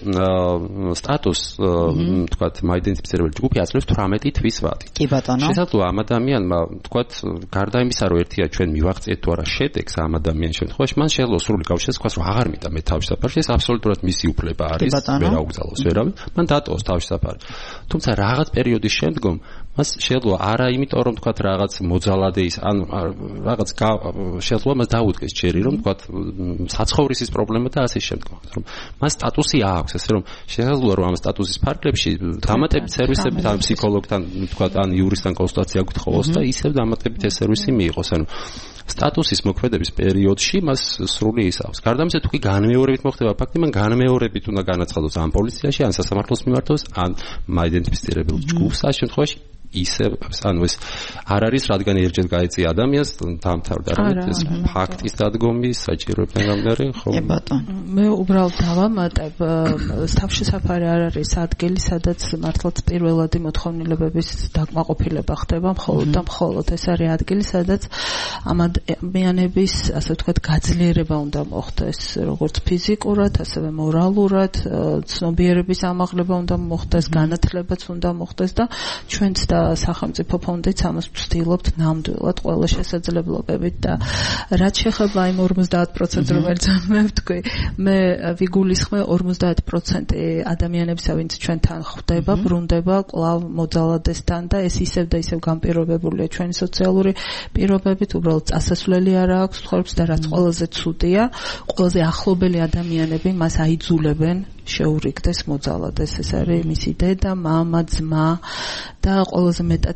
Speaker 6: სტატუს თქვა მაიდენტიფიცირებელი ჯგუფი აძლევს თვრამეტი თვის ვადით.
Speaker 3: კი ბატონო.
Speaker 6: შესაძლოა ამ ადამიანმა თქვათ გარდა იმისა რომ ერთია ჩვენ მივაღწიეთ თუ არა შედეგს ამ ადამიანის შემთხვევაში მან შეიძლება სრული კავშირს თქვას რომ აღარ მიტა მე თავშესაფარში ეს აბსოლუტურად მისი უფლება არის ვერ აუგზავნოს ვერავინ მან დატოვოს თავშესაფარი თუმცა რაღაც პერიოდის შემდგომ მას შეიძლება არა იმიტომ რომ თქვათ რაღაც მოძალადე ის ან რაღაც შეიძლება მას დაუდგეს ჯერი რომ თქვათ საცხოვრისის პრობლემა და ასე შემდგომ რომ მას სტატუსი აქვს ესე რომ შეიძლება რომ ამ სტატუსის ფარგლებში დამატებით სერვისებით ან ფსიქოლოგთან თქვათ ან იურისტთან კონსულტაცია გთხოვოს და ისევ დამატებით ეს სერვისი მიიღოს ანუ სტატუსის მოქმედების პერიოდში მას სრული ის აქვს. გარდა ამისა თუ კი განმეორებით მოხდება ფაქტი, მან განმეორებით უნდა განაცხადოს ან პოლიციაში, ან სასამართლოს მიმართოს, ან მაიდენტიფიცირებელ ჯგუფს, ამ შემთხვევაში ისე ანუ ეს არ არის რადგან ერთხელ გაეწია ადამიანს დამთავრდა რა ეს ფაქტის დადგომის საჭიროებიდან გამომდინარე ხო
Speaker 3: კი ბატონო
Speaker 5: მე უბრალოდ დავამატებ თავშესაფარი არ არის ადგილი სადაც მართლაც პირველადი მოთხოვნილებების დაკმაყოფილება ხდება მხოლოდ და მხოლოდ ეს არის ადგილი სადაც ამ ადამიანების ასე ვთქვათ გაძლიერება უნდა მოხდეს როგორც ფიზიკურად ასევე მორალურად ცნობიერების ამაღლება უნდა მოხდეს განათლებაც უნდა მოხდეს და ჩვენც და სახელმწიფო ფონდიც ამას ვცდილობთ ნამდვილად ყველა შესაძლებლობებით და რაც შეეხება იმ ორმოცდაათ პროცენტს რომელიც მე ვთქვი მე ვიგულისხმე ორმოცდაათ პროცენტი ადამიანებისა ვინც ჩვენთან ხვდება ბრუნდება კვლავ მოძალადესთან და ეს ისევ და ისევ განპირობებულია ჩვენი სოციალური პირობებით უბრალოდ წასასვლელი არ აქვს ცხოვრობს და რაც ყველაზე ცუდია ყველაზე ახლობელი ადამიანები მას აიძულებენ შეურიგდეს მოძალადეს ეს არის მისი დედა, მამა, ძმა და ყველაზე მეტად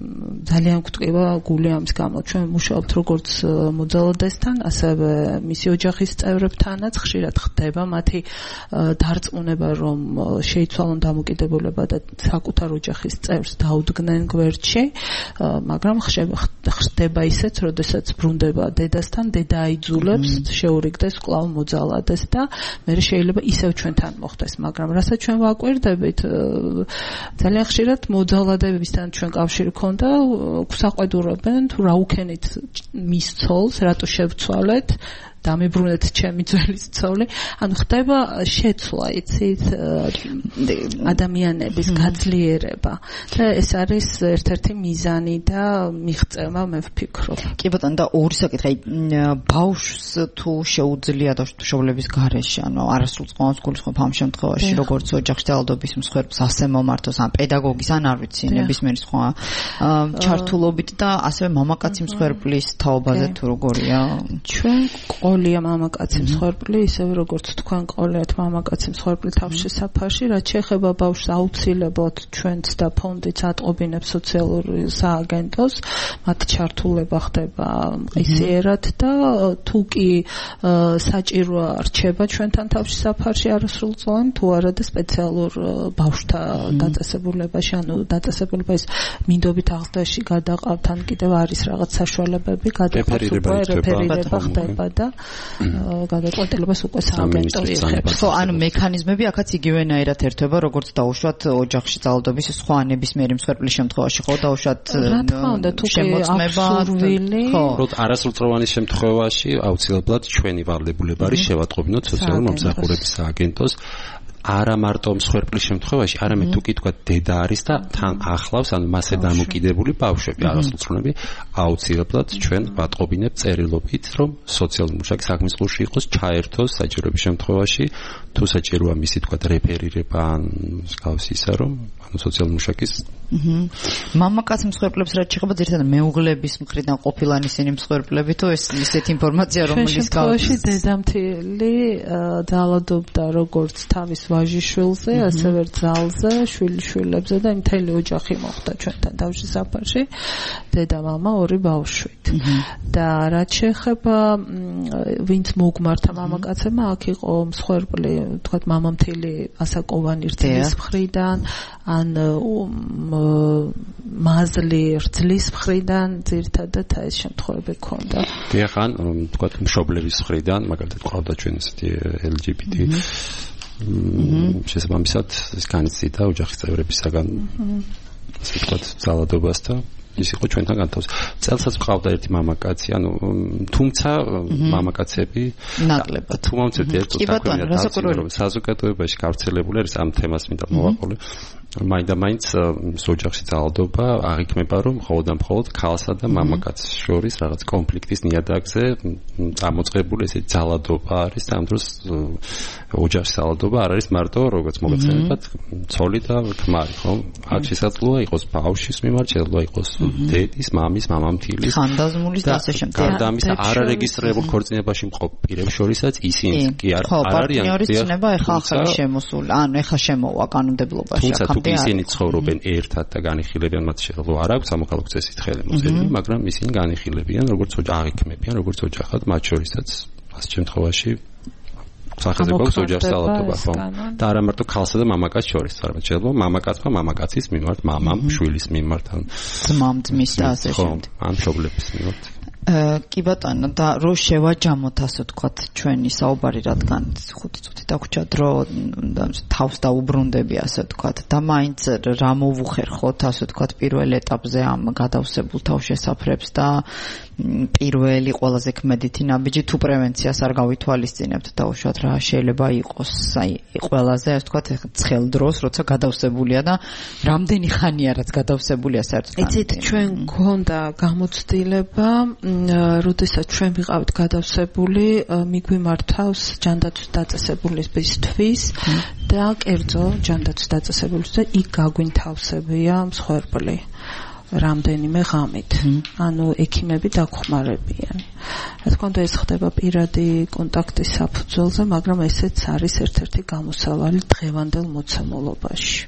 Speaker 5: ძალიან გვტკივა გული ამის გამო ჩვენ მუშაობთ როგორც მოძალადესთან, ასევე მისი ოჯახის წევრებთანაც ხშირად ხდება მათი დარწმუნება რომ შეიცვალონ დამოკიდებულება და საკუთარ ოჯახის წევრს დაუდგნენ გვერდში, მაგრამ ხდება ისეც, როდესაც ბრუნდება დედასთან, დედა აიძულებს შეურიგდეს კვლავ მოძალადეს და მე შეიძლება ისევ ჩვენთან მოხდეს, მაგრამ რასაც ჩვენ ვაკვირდებით, ძალიან ხშირად მოძალადებებისთან ჩვენ კავშირი ქონდა, გვსაყვედურებენ თუ რა უქენით მის ცოლს, რატო შევცვალეთ დამებრუნეთ ჩემი ძველი ცოლი, ანუ ხდება შეცვლა, იცით, ადამიანების გაძლიერება და ეს არის ერთ-ერთი მიზანი და მიღწევა, მე ვფიქრობ.
Speaker 3: კი ბატონო, და ორი საკითხი, ბავშვს თუ შეუძლია დაშლების გარეშე, ანუ არასრულ წყონს გულისხმობ ამ შემთხვევაში, როგორც ოჯახში ძალადობის მსხვერპლს ასე მომართოს, ან პედაგოგის, ან არ ვიცი, ნებისმიერი სხვა ჩართულობით და ასევე მამაკაცი მსხვერპლის თაობაზე თუ როგორია?
Speaker 5: ჩვენ ყოლია მამაკაცი მსხვერპლი, ისევე როგორც თქვენ ყოლიათ მამაკაცი მსხვერპლი თავში საფარში, რაც შეეხება ბავშვს აუცილებლად ჩვენც და ფონდიც ატყობინებს სოციალურ სააგენტოს, მათ ჩართულება ხდება ყისიერად და თუ კი საჭიროა რჩება ჩვენთან თავში საფარში არასრულწლოვანი, თუ არა და სპეციალურ ბავშვთა დაწესებულებაში, ანუ დაწესებულებას მინდობით აღზრდაში გადაყავთ, ან კიდევ არის რაღაც საშუალებები, გადაყავს უკვე რეფერირება ხდება და გადაწყვეტილებას უკვე სააგენტო იღებს.
Speaker 3: ხო, ანუ მექანიზმები აქაც იგივენაირად ერთვება, როგორც დაუშვათ ოჯახში ძალადობის სხვა ნებისმიერი მსხვერპლის შემთხვევაში, ხო, დაუშვათ შემოწმება,
Speaker 5: ხო,
Speaker 6: რომ არასრულწლოვანის შემთხვევაში აუცილებლად ჩვენი ვალდებულება არის შევატყობინოთ სოციალური მომსახურების სააგენტოს არა მარტო მსხვერპლის შემთხვევაში, არამედ თუ კი თქვა დედა არის და თან ახლავს, ანუ მასე დამოკიდებული ბავშვები, არასრულწლოვანები, აუცილებლად ჩვენ ვატყობინებთ წერილობით, რომ სოციალური მუშაკი საქმის გულში იყოს, ჩაერთოს საჭიროების შემთხვევაში, თუ საჭიროა მისი თქვა რეფერირება ან მსგავსი ისა, რომ ანუ სოციალური მუშაკის
Speaker 3: მამაკაც მსხვერპლებს რაც შეეხება ძირითადად მეუღლების მხრიდან ყოფილან ისინი მსხვერპლები, თუ ეს ისეთი ინფორმაცია რომელიც
Speaker 5: გავში დედამთილი ძალადობდა როგორც თავის ვაჟიშვილზე, ასევე ძალზე, შვილიშვილებზე და მთელი ოჯახი მოხდა ჩვენთან თავში საფარში, დედა მამა ორი ბავშვით. და რაც შეეხება ვინც მოგმართა მამაკაცებმა, აქ იყო მსხვერპლი, თქვათ მამამთილი ასაკოვანი რძლის მხრიდან, ან მაზლი რძლის მხრიდან, ძირითადად ეს შემთხვევები ჰქონდა.
Speaker 6: დიახ, ან თქვათ მშობლების მხრიდან, მაგალითად ყავდა ჩვენ ესეთი ელ ჯი ბი ტი შესაბამისად ის განიცდიდა ოჯახის წევრებისაგან ასე ვთქვათ ძალადობას და ის იყო ჩვენთან განთავსებული. წელსაც ყავდა ერთი მამაკაცი, ანუ თუმცა მამაკაცები
Speaker 3: ნაკლებად
Speaker 6: თუ მომწევთ ერთ საქმეა საზოგადოებაში გავრცელებული არის ამ თემას მინდა მოვაყოლე. მაინდა მაინც ოჯახში ძალადობა აღიქმება, რომ მხოლოდ და მხოლოდ ქალსა და მამაკაცს შორის რაღაც კონფლიქტის ნიადაგზე წამოწყებული ესე ძალადობა არის და ამ დროს ოჯახში ძალადობა არ არის მარტო როგორც მოგეხსენებათ ცოლი და ქმარი, ხო? აქ შესაძლოა იყოს ბავშვის მიმართ, შესაძლოა იყოს დედის, მამის, მამამთილის,
Speaker 3: ხანდაზმულის და ასე შემდეგ.
Speaker 6: გარდა ამისა, არარეგისტრირებულ ქორწინებაში მყოფ პირებს შორისაც ისინი კი არ არიან.
Speaker 3: პარტნიორის ცნება ეხლა ახალი შემოსული, ანუ ეხლა შემოვა კანონმდებლობაში.
Speaker 6: თუ ისინი ცხოვრობენ ერთად და განიხილებიან, მათ შეძლო არ აქვს სამოქალაქო წესით ხელი მოწერილი, მაგრამ ისინი განიხილებიან, როგორც ოჯახი აღიქმებიან, როგორც ოჯახად, მათ შორისაც ასეთ შემთხვევაში სახეზე გვაქვს ოჯახის ძალადობა, ხო? და არა მარტო ქალსა და მამაკაცს შორის, არამედ შეიძლება მამაკაცმა მამაკაცის მიმართ, მამამ შვილის მიმართ, ან
Speaker 3: ძმამ ძმის და ასე შემდეგ.
Speaker 6: ან მშობლების მიმართ.
Speaker 3: კი ბატონო, და რო შევაჯამოთ ასე ვთქვათ ჩვენი საუბარი, რადგან ხუთი წუთი დაგვრჩათ, რომ თავს დაუბრუნდები ასე ვთქვათ და მაინც რა მოვუხერხოთ ასე ვთქვათ პირველ ეტაპზე ამ გადავსებულ თავშესაფრებს და პირველი ყველაზე ქმედითი ნაბიჯი თუ პრევენციას არ გავითვალისწინებთ და უშუალოდ რა შეიძლება იყოს აი ყველაზე ასე ვთქვათ ცხელ დროს, როცა გადავსებულია და რამდენი ხანია რაც გადავსებულია საერთოდ.
Speaker 5: იცით, ჩვენ გქონდა გამოცდილება როდესაც ჩვენ ვიყავით გადავსებული, მიგვიმართავს ჯანდაცვის დაწესებულისთვის და კერძო ჯანდაცვის დაწესებულისთვის და იქ გაგვინთავსებია მსხვერპლი რამდენიმე ღამით. ანუ ექიმები დაგხმარებიან. რა თქმა უნდა, ეს ხდება პირადი კონტაქტის საფუძველზე, მაგრამ ესეც არის ერთ-ერთი გამოსავალი დღევანდელ მოცემულობაში.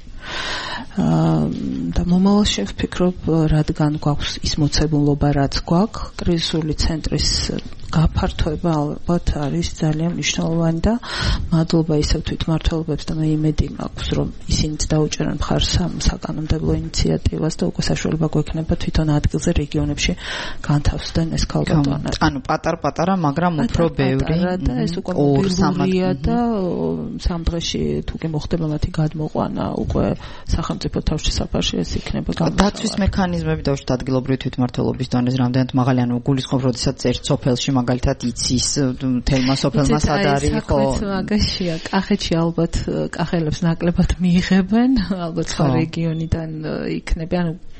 Speaker 5: და მომავალში ვფიქრობ, რადგან გვაქვს ის მოცემულობა, რაც გვაქვს, კრიზისული ცენტრის გაფართოება ალბათ არის ძალიან მნიშვნელოვანი და მადლობა ისევ თვითმმართველობებს და მე იმედი მაქვს, რომ ისინიც დაუჭერენ მხარს ამ საკანონმდებლო ინიციატივას და უკვე საშუალება გვექნება თვითონ ადგილზე რეგიონებში განთავსდნენ ეს ქალბატონები.
Speaker 3: ანუ პატარ-პატარა, მაგრამ უფრო ბევრი
Speaker 5: და ეს უკვე მობილურია და სამ დღეში თუ კი მოხდება მათი გადმოყვანა უკვე სახელმწიფო თავშესაფარში ეს იქნება გამოსავალი.
Speaker 3: დაცვის მექანიზმები და უშუალოდ ადგილობრივი თვითმმართველობის დონეზე რამდენად მაღალი, ანუ გულისხმობ, როდესაც ერთ სოფელში მაგალითად იცის თელმა სოფელმა სად არის, ხო?
Speaker 5: მაგაშია, კახეთში ალბათ კახელებს ნაკლებად მიიღებენ, ალბათ სხვა რეგიონიდან იქნება, ანუ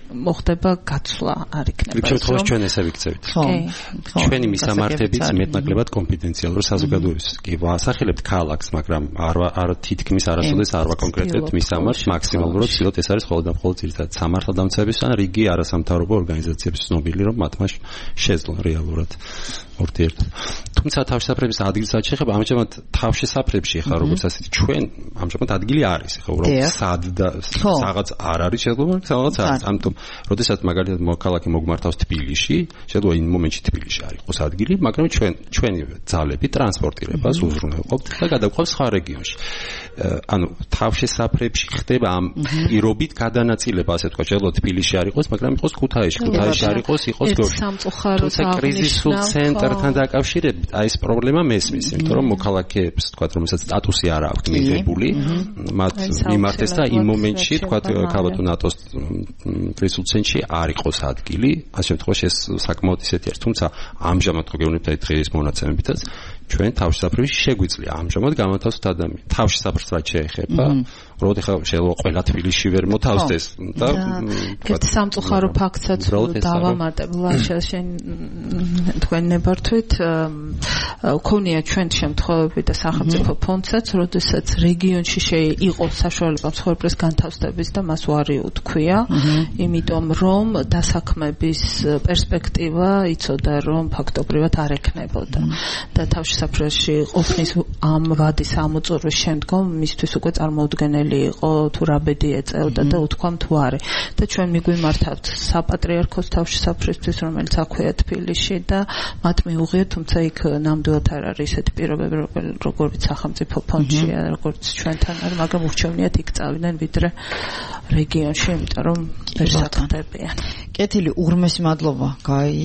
Speaker 5: მოხდება გაცვლა არ იქნება.
Speaker 6: იქ შემთხვევაში ჩვენ ესე ვიქცევით. ჩვენი მისამართებიც მეტნაკლებად კონფიდენციალურ საზოგადოებრივს კი ვასახელებთ ქალაქს, მაგრამ არ არ თითქმის არასოდეს არ ვაკონკრეტებთ მისამართს, მაქსიმალურად ვცდილობთ ეს არის მხოლოდ და მხოლოდ ძირითადად სამართალდამცავების ან რიგი არასამთავრობო ორგანიზაციების ცნობილი, რომ მათ მას შეძლონ რეალურად ურთიერთობა. თუმცა თავშესაფრების ადგილსაც შეხება ამჟამად თავშესაფრებში ხა როგორც ასეთი ჩვენ ამჟამად ადგილი არის ხა უბრალოდ სად და რაღაც არ არის შეძლო რაღაც არის ამიტომ როდესაც მაგალითად მოქალაქე მოგმართავს თბილისში შეძლო იმ მომენტში თბილისში არ იყოს ადგილი მაგრამ ჩვენ ჩვენი ძალები ტრანსპორტირებას უზრუნველყოფთ და გადაგვყავს სხვა რეგიონში ანუ თავშესაფრებში ხდება ამ პირობით გადანაწილება ასე თქვა შეძლო თბილისში არ იყოს მაგრამ იყოს ქუთაისში ქუთაისში არ იყოს იყოს გორში თუმცა კრიზისულ ცენტრთან დაკავშირებით აი ეს პრობლემა მესმის იმიტომ რომ მოქალაქეებს თქვა რომელსაც სტატუსი არ აქვს მიღებული მათ მიმართეს და იმ მომენტში თქვა ქალბატონ ნატოს კრიზისულ ცენტრში არ იყოს ადგილი ამ შემთხვევაში ეს საკმაოდ ისეთი არის თუმცა ამჟამად ხო გეუბნებთ აი დღეს მონაცემებითაც ჩვენ თავშესაფრებში შეგვიძლია ამჟამად გამათავსოთ ადამიანი თავშესაფრს რაც შეეხება უბრალოდ ეხლა შეიძლება ყველა თბილისში ვერ მოთავსდეს და
Speaker 5: ერთ სამწუხარო ფაქტსაც დავამატებ ლაშა შენ თქვენ ნებართვით ქონია ჩვენ შემთხვევები და სახელმწიფო ფონდსაც როდესაც რეგიონში შეიყოს საშუალება მსხვერპლის განთავსების და მას ვარი უთქვია იმიტომ რომ დასაქმების პერსპექტივა იცოდა რომ ფაქტობრივად არ ექნებოდა და თავშესაფრებში ყოფნის ამ ვადის ამოწურვის შემდგომ მისთვის უკვე წარმოუდგენელი იყო თუ რა ბედი ეწეოდა და უთქვა თუ არა და ჩვენ მიგვიმართავთ საპატრიარქოს თავშესაფრისთვის რომელიც აქვეა თბილისში და მათ მიუღია თუმცა იქ ნამდვილად არ არის ესეთი პირობები როგორც სახელმწიფო ფონდშია როგორც ჩვენთან არის მაგრამ ურჩევნიათ იქ წავიდნენ ვიდრე რეგიონში იმიტომ რომ ვერ საკეთებიან
Speaker 3: კეთილი უღრმესი მადლობა გაი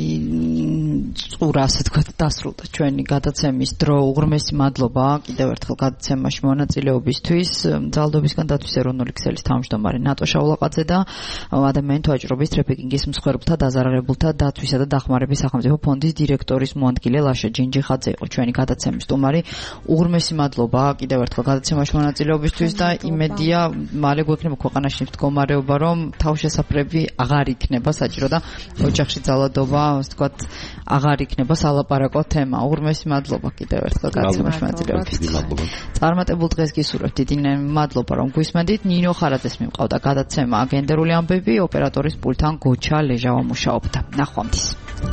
Speaker 3: წურა ასე თქვა დასრულდა ჩვენი გადაცემის დრო უღრმესი მადლობა კიდევ ერთხელ გადაცემაში მონაწილეობისთვის ძალადობისგან დაცვის ეროვნული ქსელის თავმჯდომარე ნატო შაულაყაძე და ადამიანთა ვაჭრობის ტრეფიკინგის მსხვერპლთა დაზარალებულთა დაცვისა და დახმარების სახელმწიფო ფონდის დირექტორის მოადგილე ლაშა ჯინჯიხაძე იყო ჩვენი გადაცემის სტუმარი უღრმესი მადლობა კიდევ ერთხელ გადაცემაში მონაწილეობისთვის და იმედია მალე გვექნება ქვეყანაში მდგომარეობა რომ თავშესაფრები აღარ იქნება საჭირო და ოჯახში ძალადობა ასე ვთქვათ აღარ იქნება სალაპარაკო თემა უღრმესი მადლობა კიდევ ერთხელ გადაცემაში მონაწილეობისთვის წარმატებულ დღეს გისურვებთ დიდი მადლობა რომ გვისმენდით ნინო ხარაძეს მიმყავდა გადაცემა გენდერული ამბები ოპერატორის პულტთან გოჩა ლეჟავა მუშაობდა ნახვამდის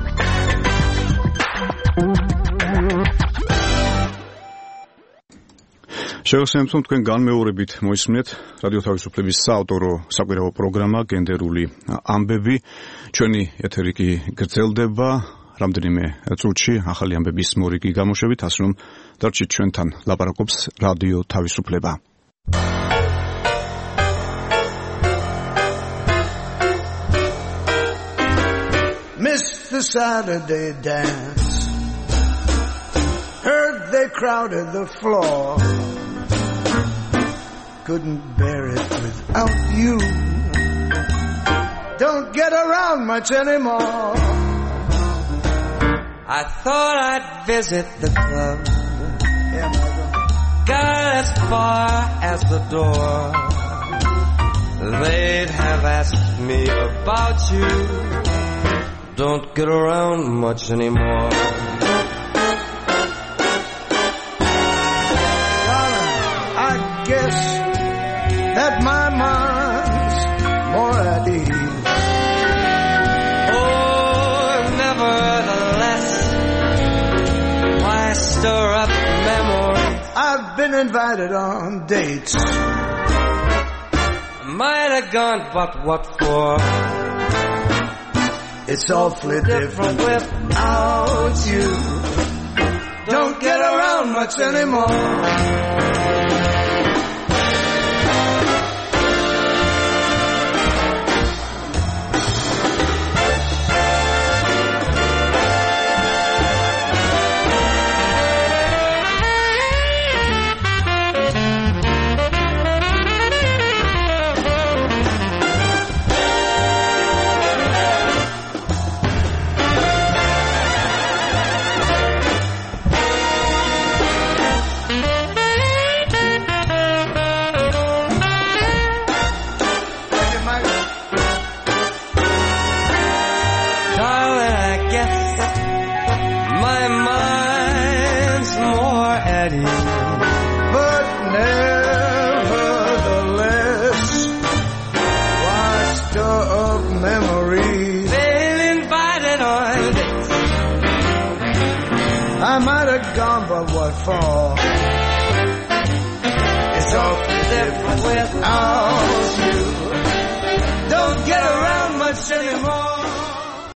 Speaker 2: შევხსენებთ რომ თქვენ განმეორებით მოისმინეთ რადიო თავისუფლების საავტორო საკვირაო პროგრამა გენდერული ამბები ჩვენი ეთერი კი გრძელდება რამდენიმე წუთში ახალი ამბების მორიგი გამოშვებით ასე რომ დარჩით ჩვენთან ლაპარაკობს რადიო თავისუფლება
Speaker 10: Missed the Saturday dance Heard they crowded the floor Couldn't bear it without you Don't get around much anymore
Speaker 11: I thought I'd visit the club Got as far as the door They'd have asked me about you Don't get around much anymore
Speaker 10: Darling, I guess that my mind's more at ease
Speaker 11: Oh, nevertheless Why stir up memories
Speaker 10: I've been invited on dates
Speaker 11: Might have gone, but what for?
Speaker 10: It's awfully different without you Don't get around much anymore daddy. But nevertheless, why stir up memories?
Speaker 11: They'll invite it on this.
Speaker 10: I might have gone, but what for? It's awfully different without you. Don't get around much anymore.